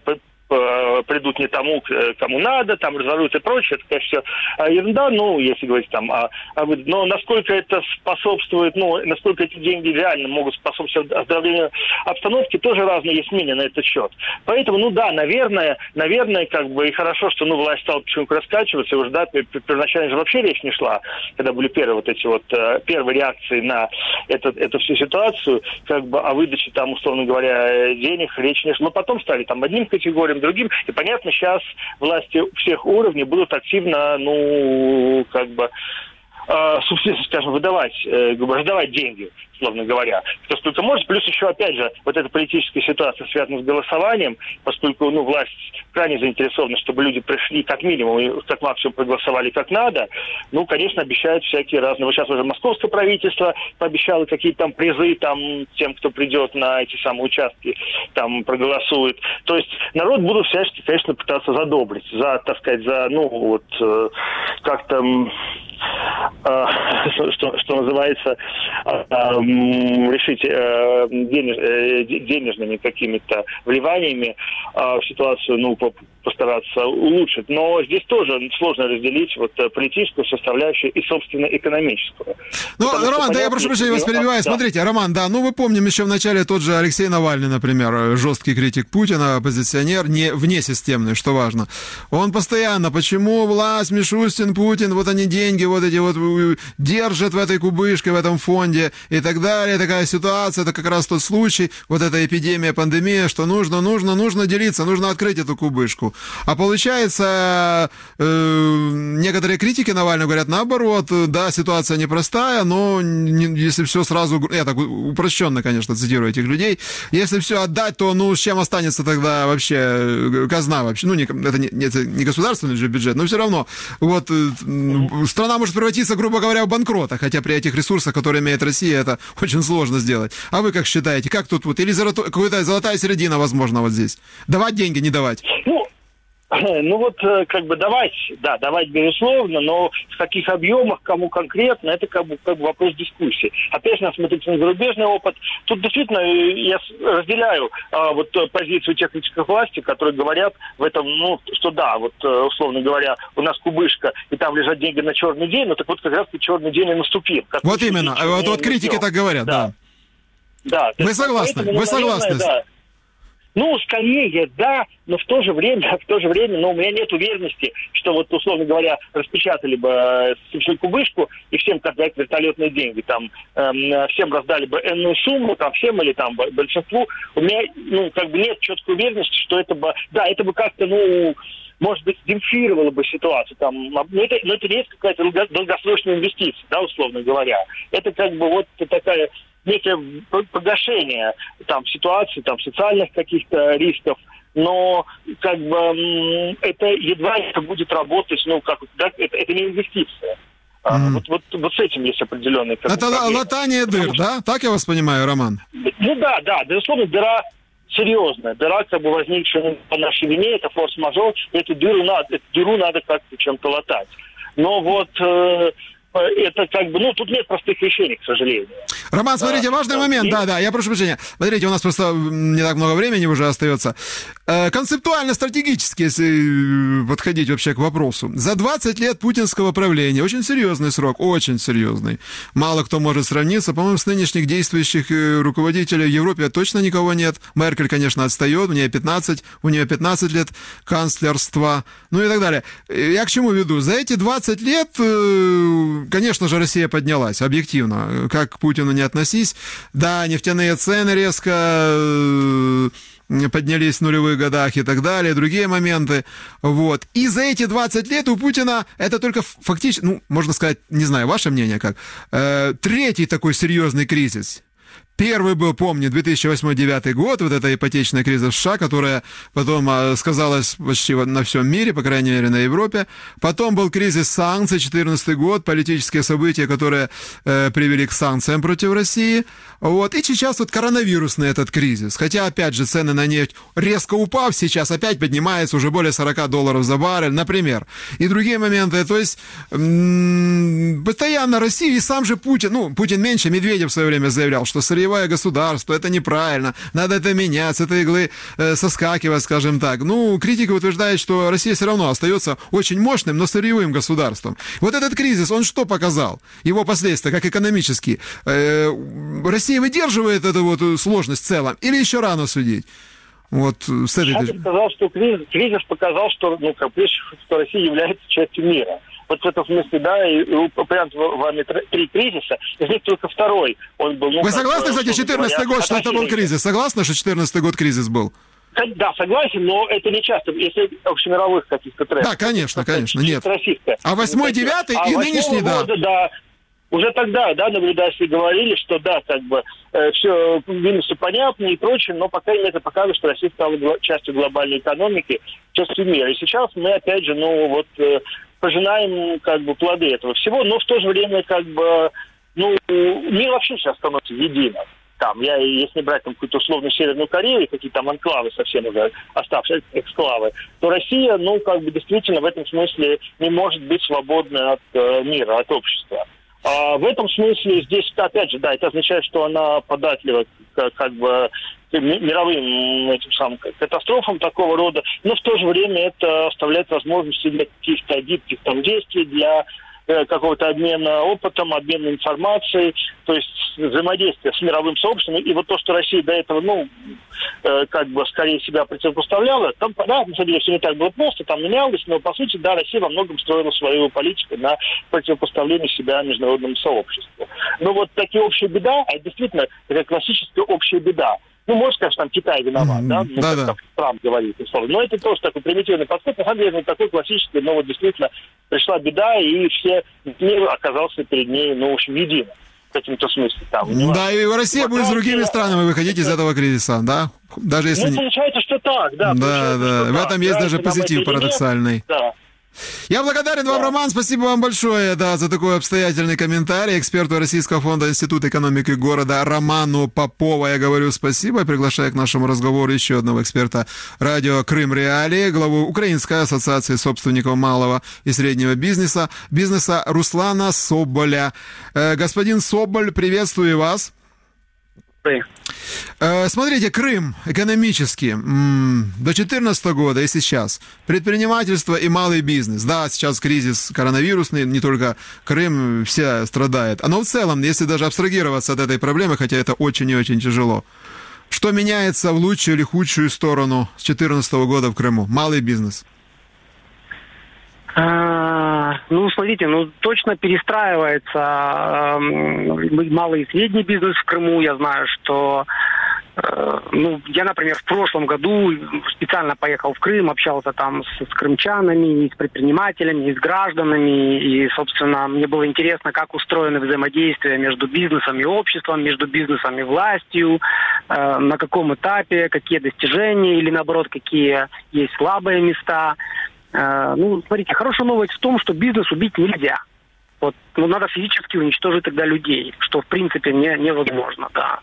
придут не тому, кому надо, там разорвут и прочее, это, конечно, все ерунда, ну, если говорить там, а, а, но насколько это способствует, ну, насколько эти деньги реально могут способствовать оздоровлению обстановки, тоже разные есть мнения на этот счет. Поэтому, ну да, наверное, наверное, как бы и хорошо, что, ну, власть стала почему-то раскачиваться, уже, да, первоначально же вообще речь не шла, когда были первые вот эти вот, первые реакции на это, эту всю ситуацию, как бы о выдаче там, условно говоря, денег речь не шла, но потом стали там одним категориям другим. И, понятно, сейчас власти всех уровней будут активно, ну, как бы, э, субсидии, скажем, выдавать, э, раздавать деньги, условно говоря. Кто сколько может. Плюс еще, опять же, вот эта политическая ситуация связана с голосованием, поскольку, ну, власть крайне заинтересована, чтобы люди пришли как минимум и как максимум проголосовали как надо. Ну, конечно, обещают всякие разные. Вот сейчас уже московское правительство пообещало какие-то там призы там тем, кто придет на эти самые участки, там проголосует. То есть народ будут всячески, конечно, пытаться задобрить, за, так сказать, за, ну, вот, э, как-то... Что, что называется, решить денеж, денежными какими-то вливаниями в ситуацию, ну, постараться улучшить. Но здесь тоже сложно разделить вот политическую составляющую и, собственно, экономическую. Ну, Потому Роман, что, да, я прошу прощения, вас перебиваю. Да. Смотрите, Роман, да, ну, вы помним еще в начале тот же Алексей Навальный, например, жесткий критик Путина, оппозиционер, не внесистемный, что важно. Он постоянно, почему власть, Мишустин, Путин, вот они деньги, вот эти вот держат в этой кубышке, в этом фонде и так далее. Такая ситуация, это как раз тот случай, вот эта эпидемия, пандемия, что нужно, нужно, нужно делиться, нужно открыть эту кубышку. А получается, э, некоторые критики Навального говорят наоборот, да, ситуация непростая, но не, если все сразу, я так упрощенно, конечно, цитирую этих людей, если все отдать, то, ну, с чем останется тогда вообще казна вообще? Ну, не, это, не, это не государственный же бюджет, но все равно, вот, э, страна может превратиться, грубо говоря, в банкрота, хотя при этих ресурсах, которые имеет Россия, это очень сложно сделать. А вы как считаете, как тут вот, или золото, какая-то золотая середина, возможно, вот здесь? Давать деньги, не давать? Ну, ну вот, как бы давать, да, давать безусловно, но в каких объемах, кому конкретно, это как бы, как бы вопрос дискуссии. Опять же, смотрите на зарубежный опыт. Тут действительно я разделяю а, вот позицию тех критиков власти, которые говорят в этом, ну, что да, вот условно говоря, у нас кубышка, и там лежат деньги на черный день, но так вот как раз и черный день и наступил. Вот именно, вот, вот критики так говорят, да. Да. да вы согласны, поэтому, вы согласны? Наверное, да. Ну, скорее, да, но в то же время, в то же время, но у меня нет уверенности, что вот, условно говоря, распечатали бы всю кубышку и всем отдать вертолетные деньги, там, эм, всем раздали бы энную сумму, там, всем или там большинству. У меня, ну, как бы нет четкой уверенности, что это бы, да, это бы как-то, ну, может быть, демпфировало бы ситуацию, там, но это, но это не есть какая-то долгосрочная инвестиция, да, условно говоря. Это как бы вот такая... некое погашение там ситуации, там социальных каких-то рисков, но как бы это едва ли будет работать, ну как, да, это, это не инвестиция. Mm. А, вот, вот, вот с этим есть определенные... Это проблемы. Латание дыр, что... да? Так я вас понимаю, Роман? Ну да, да, безусловно, дыра серьезная. Дыра, как бы возникшая по нашей вине, это форс-мажор, эту дыру надо, эту дыру надо как-то чем-то латать. Но вот... Э, это как бы, ну, тут нет простых решений, к сожалению. Роман, смотрите, важный да, момент, да-да, я прошу прощения. Смотрите, у нас просто не так много времени уже остается. Концептуально, стратегически, если подходить вообще к вопросу. За двадцать лет путинского правления, очень серьезный срок, очень серьезный. Мало кто может сравниться. По-моему, с нынешних действующих руководителей в Европе точно никого нет. Меркель, конечно, отстает, у нее пятнадцать, у нее пятнадцать лет канцлерства, ну и так далее. Я к чему веду? За эти двадцать лет... Конечно же, Россия поднялась, объективно, как к Путину не относись. Да, нефтяные цены резко поднялись в нулевых годах и так далее, другие моменты. Вот. И за эти двадцать лет у Путина это только фактически, ну, можно сказать, не знаю, ваше мнение как, э, третий такой серьезный кризис. Первый был, помню, две тысячи восьмой — две тысячи девятый год, вот эта ипотечная криза в США, которая потом сказалась почти на всем мире, по крайней мере, на Европе. Потом был кризис санкций, две тысячи четырнадцатый год, политические события, которые э, привели к санкциям против России. Вот. И сейчас вот коронавирусный этот кризис. Хотя, опять же, цены на нефть, резко упав, сейчас опять поднимается уже более сорок долларов за баррель, например. И другие моменты. То есть, м- постоянно Россия и сам же Путин, ну, Путин меньше, Медведев в свое время заявлял, что сырьевая государство, это неправильно, надо это менять, с этой иглы э, соскакивать, скажем так. Ну, критика утверждает, что Россия все равно остается очень мощным, но сырьевым государством. Вот этот кризис, он что показал? Его последствия, как экономические. Э, Россия выдерживает эту вот сложность в целом или еще рано судить? Вот с этой... Я бы сказал, что кризис, кризис показал, что, ну, как, что Россия является частью мира. Вот в этом смысле, да, и упомянут вами три кризиса, из них только второй, он был... Ну, Вы согласны, кстати, четырнадцатый год, что это был кризис? Согласны, что четырнадцатый год кризис был? Да, согласен, но это не часто, если общемировых каких-то трендов. Да, конечно, конечно, нет. Российская. А восьмой, девятый а и нынешний, да. Года, да. Уже тогда, да, наблюдатели говорили, что да, как бы э, все минусы понятны и прочее, но, по крайней мере, это показывает, что Россия стала гла- частью глобальной экономики, частью мира. И сейчас мы, опять же, ну, вот, э, пожинаем, как бы, плоды этого всего, но в то же время, как бы, ну, мир вообще сейчас становится единым. Там, я, если брать там какую-то условную Северную Корею, какие-то там анклавы совсем уже оставшиеся, эксклавы, то Россия, ну, как бы, действительно в этом смысле не может быть свободной от э, мира, от общества. А в этом смысле здесь, опять же, да, это означает, что она податлива как, как бы мировым этим самым катастрофам такого рода, но в то же время это оставляет возможности для каких-то гибких там действий, для э, какого-то обмена опытом, обмена информацией, то есть взаимодействия с мировым сообществом. И вот то, что Россия до этого, ну, э, как бы скорее себя противопоставляла, там, да, на самом деле все не так было просто, там менялось, но по сути, да, Россия во многом строила свою политику на противопоставлении себя международному сообществу. Но вот такие общие беда, а это действительно такая классическая общая беда. Ну, может, конечно, там Китай виноват, mm-hmm. да? Ну, да, как да. Трамп говорит, условно. Но это тоже такой примитивный подход. На самом деле, не такой классический, но вот действительно пришла беда, и все мир оказался перед ней, ну, в общем, единым. В каком-то смысле. Там, да, и Россия будет с другими странами выходить из этого кризиса, да? Даже если... Ну, получается, что так, да. Да, да. В так. этом есть да, даже позитив парадоксальный. Да. Я благодарен вам, да. Роман, спасибо вам большое, да, за такой обстоятельный комментарий. Эксперту Российского фонда Института экономики города Роману Попову я говорю спасибо и приглашаю к нашему разговору еще одного эксперта радио Крым Реалии, главу Украинской ассоциации собственников малого и среднего бизнеса, бизнеса Руслана Соболя. Э, господин Соболь, приветствую вас. Смотрите, Крым экономически до две тысячи четырнадцатого года и сейчас предпринимательство и малый бизнес. Да, сейчас кризис коронавирусный, не только Крым, все страдают. Но в целом, если даже абстрагироваться от этой проблемы, хотя это очень и очень тяжело, что меняется в лучшую или худшую сторону с две тысячи четырнадцатого года в Крыму? Малый бизнес. А, ну, смотрите, ну, точно перестраивается э, малый и средний бизнес в Крыму. Я знаю, что, э, ну, я, например, в прошлом году специально поехал в Крым, общался там с, с крымчанами, и с предпринимателями, и с гражданами, и, собственно, мне было интересно, как устроено взаимодействие между бизнесом и обществом, между бизнесом и властью, э, на каком этапе, какие достижения или, наоборот, какие есть слабые места. Ну, смотрите, хорошая новость в том, что бизнес убить нельзя. Вот, ну, надо физически уничтожить тогда людей, что, в принципе, не, невозможно, да.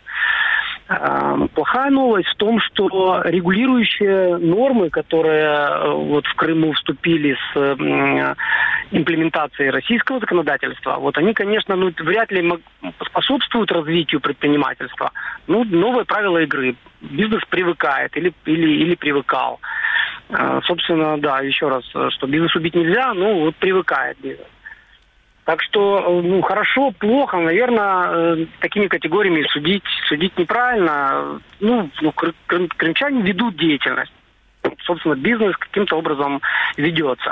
А, плохая новость в том, что регулирующие нормы, которые вот в Крыму вступили с м, имплементацией российского законодательства, вот они, конечно, ну, вряд ли способствуют развитию предпринимательства. Ну, новые правила игры. Бизнес привыкает или, или, или привыкал. Собственно, да, еще раз, что бизнес убить нельзя, ну, вот привыкает бизнес. Так что, ну, хорошо, плохо, наверное, такими категориями судить, судить неправильно. Ну, ну крым, крымчане ведут деятельность. Собственно, бизнес каким-то образом ведется.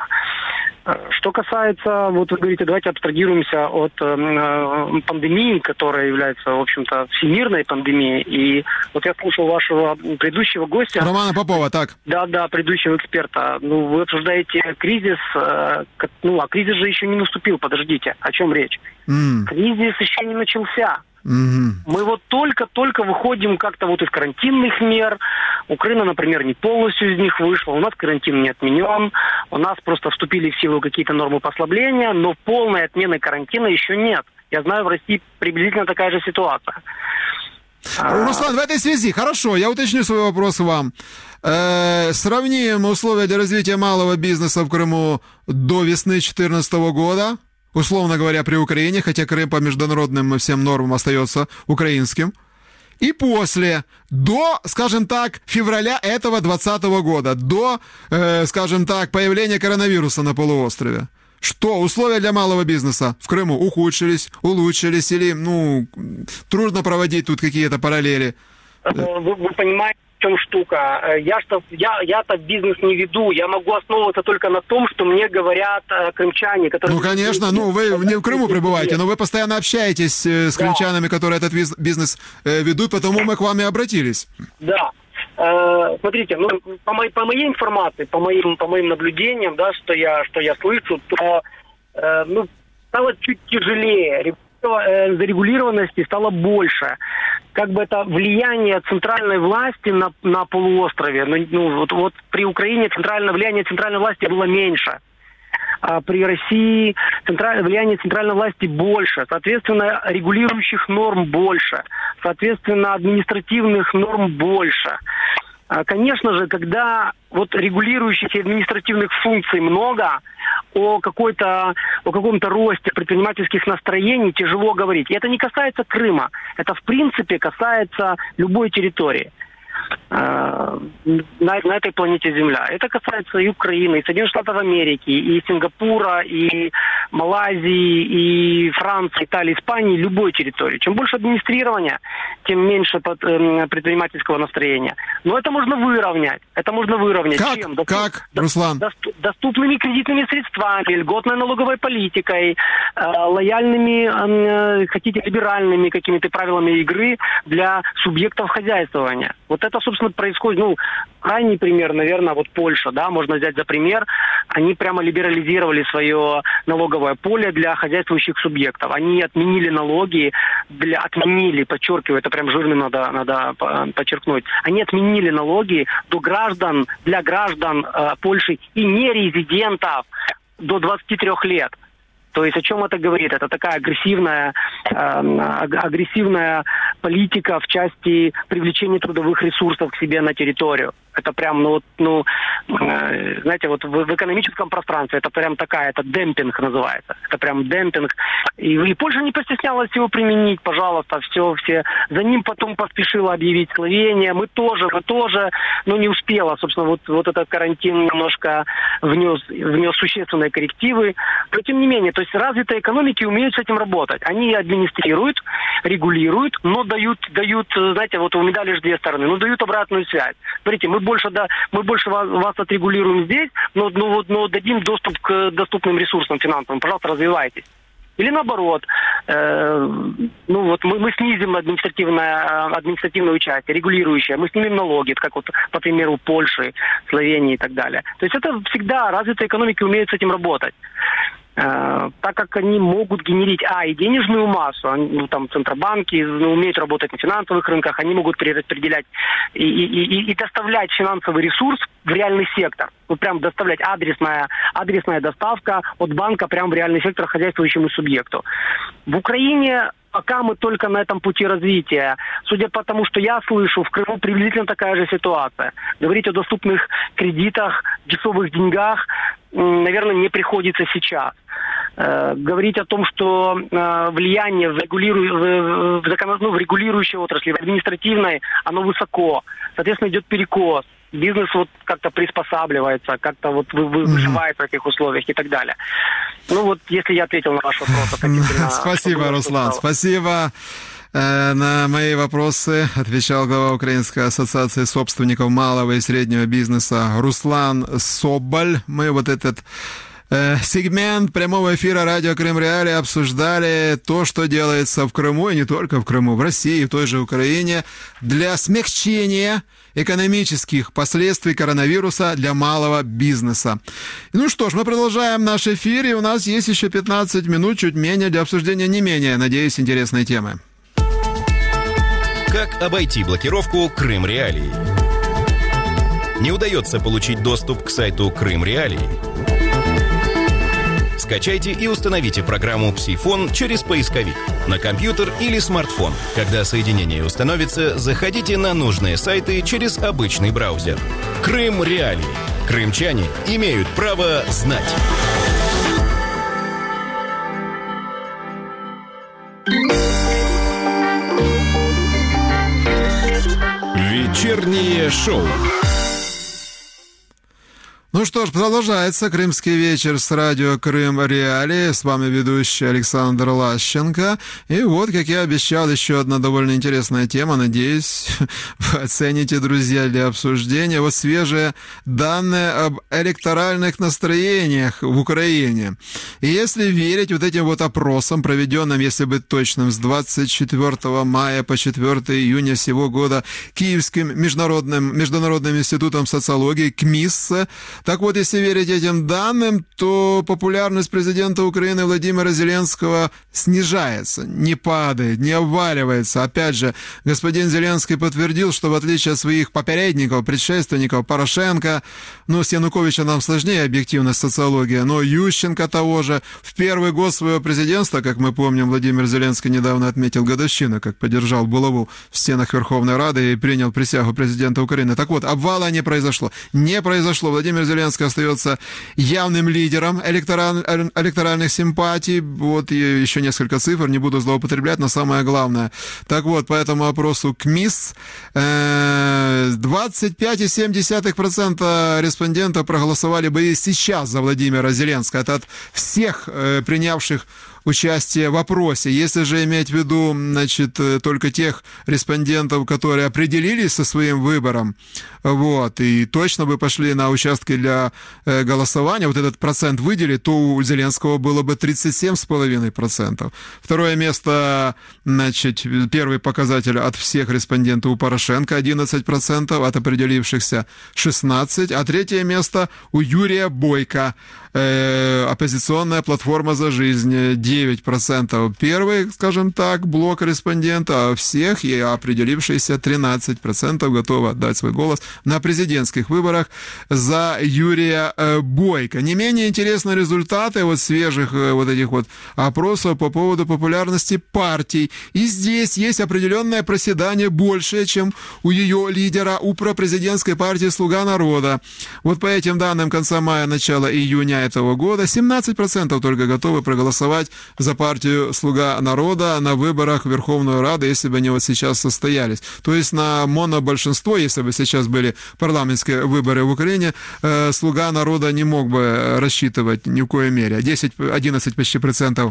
Что касается, вот вы говорите, давайте абстрагируемся от э, пандемии, которая является, в общем-то, всемирной пандемией. И вот я слушал вашего предыдущего гостя. Романа Попова, так? Да, да, предыдущего эксперта. Ну, вы обсуждаете кризис, э, ну, а кризис же еще не наступил, подождите, о чем речь? Mm. Кризис еще не начался. Mm-hmm. Мы вот только-только выходим как-то вот из карантинных мер. Украина, например, не полностью из них вышла. У нас карантин не отменен. У нас просто вступили в силу какие-то нормы послабления, но полной отмены карантина еще нет. Я знаю, в России приблизительно такая же ситуация. Руслан, в этой связи, хорошо, я уточню свой вопрос вам. Э, сравним условия для развития малого бизнеса в Крыму до весны две тысячи четырнадцатого года. Условно говоря, при Украине, хотя Крым по международным всем нормам остается украинским. И после, до, скажем так, февраля этого двадцатого года, до, э, скажем так, появления коронавируса на полуострове. Что, условия для малого бизнеса в Крыму ухудшились, улучшились или, ну, трудно проводить тут какие-то параллели? Вы, вы понимаете, в чем штука? Я, что, я, я-то бизнес не веду. Я могу основываться только на том, что мне говорят э, крымчане, которые... Ну, конечно, ну, вы не в Крыму пребываете, но вы постоянно общаетесь с крымчанами, которые этот бизнес ведут, потому мы к вам и обратились. Да. э, смотрите, ну, по, моей, по моей информации, по моим, по моим наблюдениям, да, что я, что я слышу, то э, ну, стало чуть тяжелее, зарегулированности стало больше. Как бы это влияние центральной власти на, на полуострове, ну, ну вот, вот при Украине центральное влияние центральной власти было меньше. А при России центральное влияние центральной власти больше, соответственно, регулирующих норм больше, соответственно, административных норм больше. Конечно же, когда вот регулирующих и административных функций много, о какой-то, о каком-то росте предпринимательских настроений тяжело говорить. И это не касается Крыма, это в принципе касается любой территории на, на этой планете Земля. Это касается и Украины, и Соединенных Штатов Америки, и Сингапура, и Малайзии, и Франции, Италии, Испании, любой территории. Чем больше администрирования, тем меньше предпринимательского настроения. Но это можно выровнять. Это можно выровнять. Как? Чем? Доступ, как, Руслан? Доступ, доступными кредитными средствами, льготной налоговой политикой, э, лояльными, э, хотите, либеральными какими-то правилами игры для субъектов хозяйствования. Вот это, собственно, происходит, ну, крайний пример, наверное, вот Польша, да, можно взять за пример. Они прямо либерализировали свое налоговое поле для хозяйствующих субъектов. Они отменили налоги, для, отменили, подчеркиваю, это прям жирно надо, надо подчеркнуть, они отменили налоги до граждан, для граждан э, Польши и нерезидентов до двадцати трёх лет. То есть о чем это говорит? Это такая агрессивная, э, агрессивная политика в части привлечения трудовых ресурсов к себе на территорию. Это прям, ну, ну э, знаете, вот в, в экономическом пространстве это прям такая, это демпинг называется. Это прям демпинг. И, и Польша не постеснялась его применить, пожалуйста, все, все. За ним потом поспешила объявить Словения. Мы тоже, мы тоже, но не успела. Собственно, вот, вот этот карантин немножко внес, внес существенные коррективы. Но тем не менее, то есть развитые экономики умеют с этим работать. Они администрируют, регулируют, но дают, дают, знаете, вот у медали же две стороны, но дают обратную связь. Смотрите, мы больше, да, мы больше вас, вас отрегулируем здесь, но, но, вот, но дадим доступ к доступным ресурсам финансовым. Пожалуйста, развивайтесь. Или наоборот, э, ну вот мы, мы снизим административное, административное участие, регулирующее, мы снимем налоги, как вот, по примеру, Польши, Словении и так далее. То есть это всегда развитые экономики умеют с этим работать. Э, так как они могут генерить, а, и денежную массу, они, ну, там, центробанки ну, умеют работать на финансовых рынках, они могут перераспределять и, и, и, и доставлять финансовый ресурс в реальный сектор. Ну, прям доставлять адресная, адресная доставка от банка прямо в реальный сектор хозяйствующему субъекту. В Украине пока мы только на этом пути развития. Судя по тому, что я слышу, в Крыму приблизительно такая же ситуация. Говорить о доступных кредитах, дешевых деньгах, наверное, не приходится сейчас. Э, говорить о том, что э, влияние в, регулиру... в, в, закон... ну, в регулирующей отрасли, в административной, оно высоко. Соответственно, идет перекос. Бизнес вот как-то приспосабливается, как-то вот выживает в этих условиях и так далее. Ну вот, если я ответил на ваш вопрос. Спасибо, Руслан, спасибо. На мои вопросы отвечал глава Украинской ассоциации собственников малого и среднего бизнеса Руслан Соболь. Мы вот этот э, сегмент прямого эфира радио Крым Реалии обсуждали то, что делается в Крыму, и не только в Крыму, в России, в той же Украине, для смягчения экономических последствий коронавируса для малого бизнеса. Ну что ж, мы продолжаем наш эфир, и у нас есть еще пятнадцать минут, чуть менее, для обсуждения не менее, надеюсь, интересной темы. Как обойти блокировку Крым Реалии? Не удается получить доступ к сайту Крым Реалии? Скачайте и установите программу «Псифон» через поисковик на компьютер или смартфон. Когда соединение установится, заходите на нужные сайты через обычный браузер. Крым Реалии. Крымчане имеют право знать. Вечернее шоу. Ну что ж, продолжается «Крымский вечер» с радио «Крым Реалии». С вами ведущий Александр Лащенко. И вот, как я обещал, еще одна довольно интересная тема. Надеюсь, вы оцените, друзья, для обсуждения. Вот свежие данные об электоральных настроениях в Украине. И если верить вот этим вот опросам, проведенным, если быть точным, с двадцать четвёртого мая по четвёртого июня сего года Киевским международным, международным институтом социологии КМИС. Так вот, если верить этим данным, то популярность президента Украины Владимира Зеленского снижается, не падает, не обваливается. Опять же, господин Зеленский подтвердил, что в отличие от своих попередников, предшественников Порошенко, ну, с Януковича нам сложнее объективно социология, но Ющенко того же, в первый год своего президентства, как мы помним, Владимир Зеленский недавно отметил годовщину, как поддержал булаву в стенах Верховной Рады и принял присягу президента Украины. Так вот, обвала не произошло. Не произошло. Владимир Зеленский остается явным лидером электораль... электоральных симпатий. Вот и еще несколько цифр, не буду злоупотреблять, но самое главное. Так вот, по этому опросу КМИС двадцать пять целых семь десятых процента респондентов проголосовали бы и сейчас за Владимира Зеленского. Это от всех принявших участие в опросе. Если же иметь в виду, значит, только тех респондентов, которые определились со своим выбором, вот, и точно бы пошли на участки для э, голосования, вот этот процент выделить, то у Зеленского было бы тридцать семь целых пять десятых процента. Второе место, значит, первый показатель от всех респондентов у Порошенко одиннадцать процентов, от определившихся шестнадцать процентов, а третье место у Юрия Бойко, э, оппозиционная платформа «За жизнь», девять процентов. Первый, скажем так, блок респондента, а всех и определившиеся тринадцать процентов готовы отдать свой голос на президентских выборах за Юрия Бойко. Не менее интересны результаты вот свежих вот этих вот опросов по поводу популярности партий. И здесь есть определенное проседание большее, чем у ее лидера, у пропрезидентской партии «Слуга народа». Вот по этим данным конца мая, начала июня этого года семнадцать процентов только готовы проголосовать за партию «Слуга народа» на выборах в Верховную Раду, если бы они вот сейчас состоялись. То есть на монобольшинство, если бы сейчас были парламентские выборы в Украине, э, «Слуга народа» не мог бы рассчитывать ни в коей мере. десять-одиннадцать почти процентов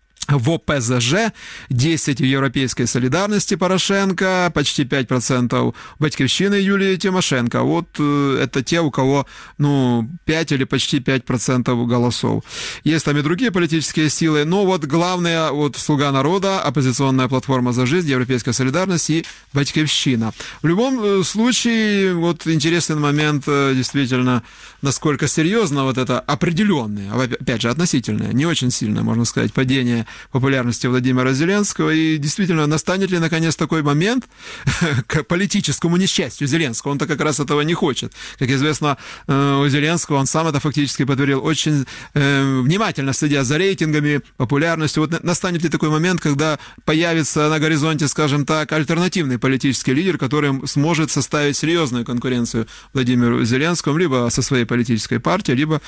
в о пэ зэ жэ, десять в Европейской солидарности Порошенко, почти пять процентов Батьківщины Юлии Тимошенко. Вот э, это те, у кого, ну, пять или почти пять процентов голосов. Есть там и другие политические силы, но вот главное, вот «Слуга народа», оппозиционная платформа «За жизнь», Европейская солидарность и Батьківщина. В любом случае, вот интересный момент, действительно, насколько серьезно вот это определенное, опять же, относительное, не очень сильное, можно сказать, падение популярности Владимира Зеленского, и действительно, настанет ли наконец такой момент к политическому несчастью Зеленского? Он-то как раз этого не хочет. Как известно, у Зеленского, он сам это фактически подтвердил, очень э, внимательно следя за рейтингами, популярностью. Вот настанет ли такой момент, когда появится на горизонте, скажем так, альтернативный политический лидер, который сможет составить серьезную конкуренцию Владимиру Зеленскому, либо со своей политической партией, либо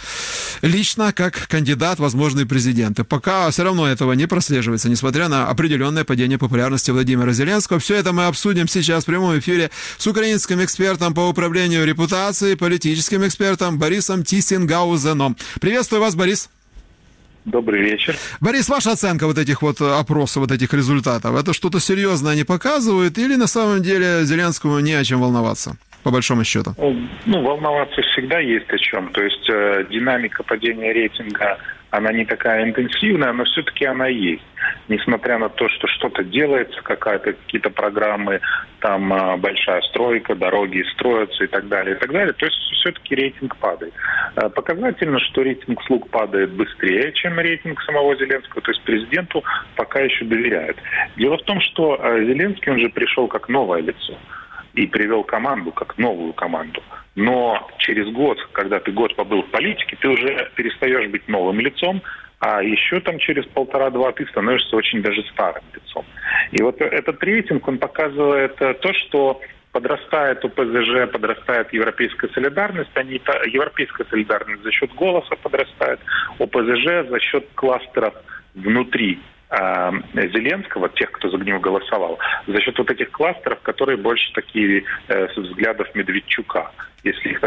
лично как кандидат, возможный президент. И пока все равно этого не прослеживается, несмотря на определенное падение популярности Владимира Зеленского. Все это мы обсудим сейчас в прямом эфире с украинским экспертом по управлению репутацией, политическим экспертом Борисом Тисенгаузеном. Приветствую вас, Борис. Добрый вечер. Борис, ваша оценка вот этих вот опросов, вот этих результатов, это что-то серьезное они показывают или на самом деле Зеленскому не о чем волноваться? По большому счету. Ну, волноваться всегда есть о чем. То есть э, динамика падения рейтинга, она не такая интенсивная, но все-таки она есть. Несмотря на то, что что-то делается, какая-то, какие-то программы, там э, большая стройка, дороги строятся и так далее, и так далее. То есть все-таки рейтинг падает. Э, показательно, что рейтинг «Слуг» падает быстрее, чем рейтинг самого Зеленского. То есть президенту пока еще доверяют. Дело в том, что э, Зеленский, он же пришел как новое лицо. И привел команду как новую команду. Но через год, когда ты год побыл в политике, ты уже перестаешь быть новым лицом, а еще там через полтора-два ты становишься очень даже старым лицом. И вот этот рейтинг, он показывает то, что подрастает о пэ зэ жэ, подрастает европейская солидарность, они, европейская солидарность за счет голоса подрастает, о пэ зэ жэ за счет кластеров внутри Зеленского, тех, кто за него голосовал, за счет вот этих кластеров, которые больше такие э, с взглядов Медведчука, если их так можно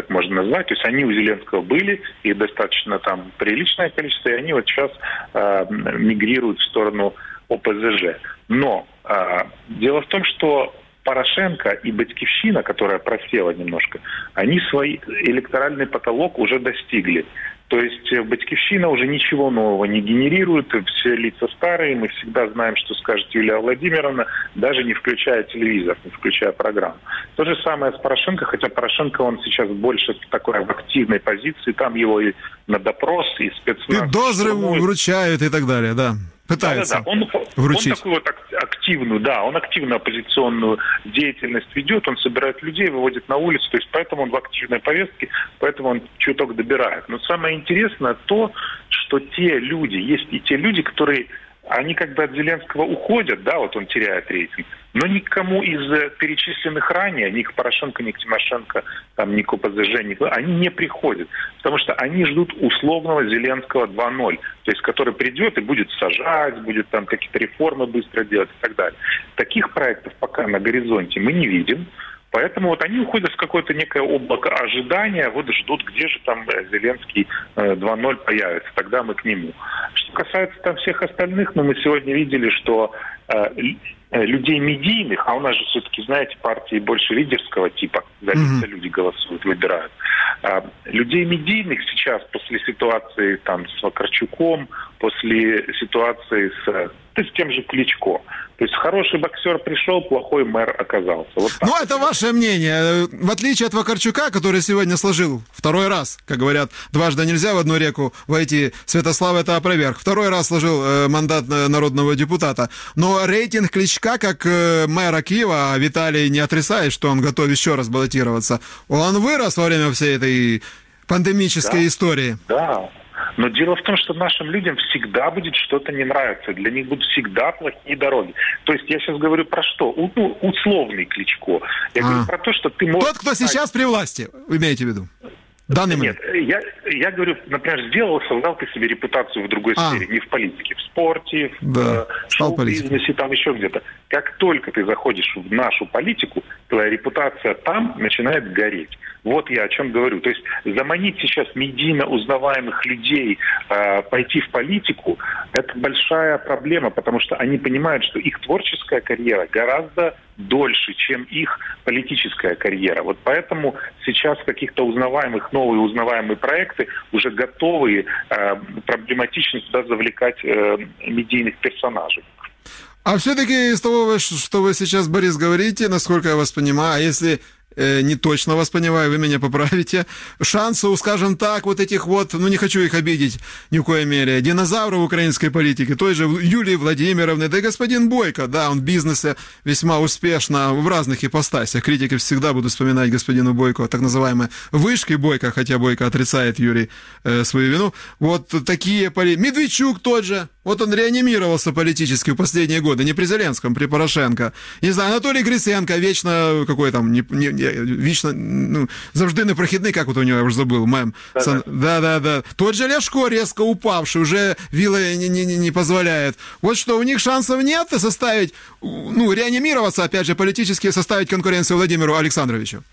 назвать. То есть они у Зеленского были, и достаточно там приличное количество, и они вот сейчас э, мигрируют в сторону О Пэ Зэ Жэ. Но э, дело в том, что Порошенко и Батькивщина, которая просела немножко, они свой электоральный потолок уже достигли. То есть Батькивщина уже ничего нового не генерирует, все лица старые, мы всегда знаем, что скажет Юлия Владимировна, даже не включая телевизор, не включая программу. То же самое с Порошенко, хотя Порошенко, он сейчас больше такой в активной позиции, там его и на допрос, и спецназ. И дозры вручают и так далее, да. Пытается да, да, да. Он, вручить. Он такую вот активную, да, он активную оппозиционную деятельность ведет, он собирает людей, выводит на улицу, то есть поэтому он в активной повестке, поэтому он чуток добирает. Но самое интересное то, что те люди, есть и те люди, которые, они как бы от Зеленского уходят, да, вот он теряет рейтинг, но никому из перечисленных ранее, ни к Порошенко, ни к Тимошенко, там, ни к О Пэ Зэ Жэ, ни к... они не приходят, потому что они ждут условного Зеленского два ноль, то есть который придет и будет сажать, будет там какие-то реформы быстро делать и так далее. Таких проектов пока на горизонте мы не видим. Поэтому вот они уходят в какое-то некое облако ожидания, вот ждут, где же там Зеленский два ноль появится, тогда мы к нему. Что касается там всех остальных, ну, мы сегодня видели, что э, людей медийных, а у нас же все-таки, знаете, партии больше лидерского типа, за лица mm-hmm. люди голосуют, выбирают. А, людей медийных сейчас после ситуации там с Вакарчуком, после ситуации с, с тем же Кличко. То есть хороший боксер пришел, плохой мэр оказался. Вот ну, это ваше мнение. В отличие от Вакарчука, который сегодня сложил второй раз, как говорят, дважды нельзя в одну реку войти, Святослав это опроверг. Второй раз сложил э, мандат народного депутата. Но рейтинг Кличка, как э, мэра Киева, Виталий не отрицает, что он готов еще раз баллотироваться. Он вырос во время всей этой пандемической да, истории. Да. Но дело в том, что нашим людям всегда будет что-то не нравиться. Для них будут всегда плохие дороги. То есть я сейчас говорю про что? У, ну, условный Кличко. Я а. говорю про то, что ты можешь... Тот, кто сейчас при власти, вы имеете в виду? Данный Нет, я, я говорю, например, сделал, создал ты себе репутацию в другой а. сфере, не в политике, в спорте, да, в шоу-бизнесе, там еще где-то. Как только ты заходишь в нашу политику, твоя репутация там начинает гореть. Вот я о чем говорю. То есть заманить сейчас медийно узнаваемых людей, э, пойти в политику, это большая проблема, потому что они понимают, что их творческая карьера гораздо дольше, чем их политическая карьера. Вот поэтому сейчас каких-то узнаваемых, новые узнаваемые проекты уже готовы э, проблематично туда завлекать э, медийных персонажей. А все-таки из того, что вы сейчас, Борис, говорите, насколько я вас понимаю, а если... не точно вас понимаю, вы меня поправите. Шансов, скажем так, вот этих вот, ну не хочу их обидеть ни в коей мере, динозавров украинской политики, той же Юлии Владимировны, да и господин Бойко, да, он в бизнесе весьма успешно в разных ипостасях. Критики всегда будут вспоминать господину Бойко, так называемые вышки Бойко, хотя Бойко отрицает, Юрий, э, свою вину. Вот такие политики. Медведчук тот же. Вот он реанимировался политически в последние годы, не при Зеленском, при Порошенко. Не знаю, Анатолий Гриценко, вечно какой там, не, не, не, вечно, ну, завжди непрохідний, как вот у него, я уже забыл, мем. Да-да-да. Тот же Ляшко, резко упавший, уже вилла не, не, не, не позволяет. Вот что, у них шансов нет составить, ну, реанимироваться, опять же, политически составить конкуренцию Владимиру Александровичу?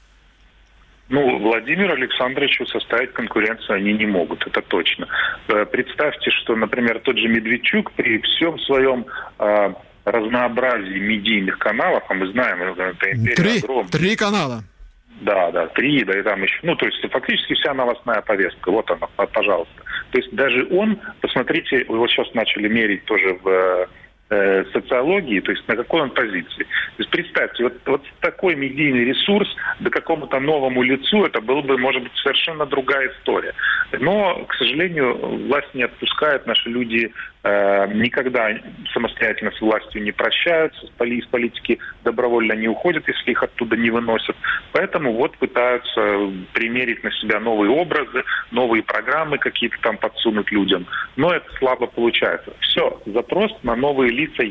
Ну, Владимиру Александровичу составить конкуренцию они не могут, это точно. Представьте, что, например, тот же Медведчук при всем своем э, разнообразии медийных каналов, а мы знаем, это империя три, огромная. Три канала. Да, да, три, да и там еще. Ну, то есть фактически вся новостная повестка, вот она, пожалуйста. То есть даже он, посмотрите, его сейчас начали мерить тоже в... социологии, то есть на какой он позиции. То есть представьте, вот, вот такой медийный ресурс до какому-то новому лицу, это была бы, может быть, совершенно другая история. Но, к сожалению, власть не отпускает, наши люди э, никогда самостоятельно с властью не прощаются, из политики добровольно не уходят, если их оттуда не выносят. Поэтому вот пытаются примерить на себя новые образы, новые программы какие-то там подсунуть людям. Но это слабо получается. Все, запрос на новые лица есть.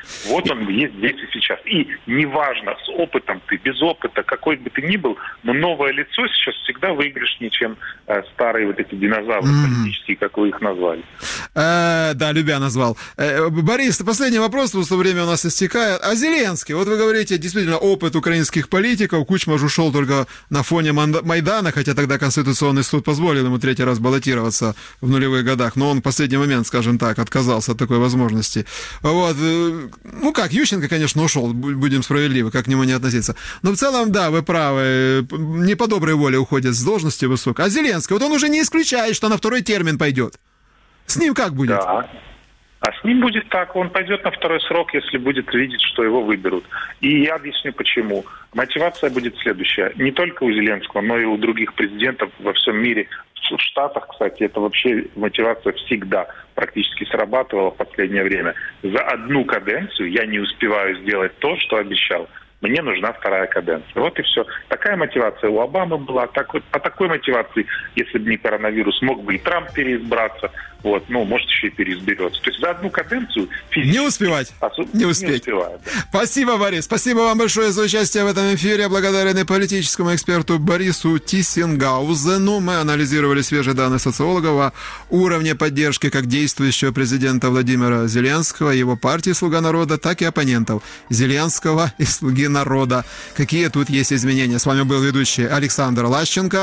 Вот он есть здесь и сейчас. И неважно, с опытом ты, без опыта, какой бы ты ни был, но новое лицо сейчас всегда выигрышнее, чем э, старые вот эти динозавры mm-hmm. политические, как вы их назвали. Э, да, любя назвал. Э, Борис, последний вопрос, потому что время у нас истекает. А Зеленский, вот вы говорите, действительно, опыт украинских политиков, Кучма же ушел только на фоне Майдана, хотя тогда Конституционный суд позволил ему третий раз баллотироваться в нулевых годах, но он в последний момент, скажем так, отказался от такой возможности. Вот. Ну как, Ющенко, конечно, ушел, будем справедливы, как к нему не относиться. Но в целом, да, вы правы, не по доброй воле уходит с должности высокой. А Зеленский, вот он уже не исключает, что на второй термин пойдет. С ним как будет? Да. А с ним будет так, он пойдет на второй срок, если будет видеть, что его выберут. И я объясню почему. Мотивация будет следующая. Не только у Зеленского, но и у других президентов во всем мире. В Штатах, кстати, это вообще мотивация всегда практически срабатывала в последнее время. За одну каденцию я не успеваю сделать то, что обещал. Мне нужна вторая каденция. Вот и все. Такая мотивация у Обамы была. Так вот, по такой мотивации, если бы не коронавирус, мог бы и Трамп переизбраться. Вот, ну, может, еще и переизберется. То есть за одну каденцию физически... Не успевать. Осу... Не успеть. Не успевает, да. Спасибо, Борис. Спасибо вам большое за участие в этом эфире. Благодарен и политическому эксперту Борису Тисенгаузену. Мы анализировали свежие данные социологов о уровне поддержки как действующего президента Владимира Зеленского, его партии «Слуга народа», так и оппонентов Зеленского и «Слуги народа». Какие тут есть изменения? С вами был ведущий Александр Лащенко.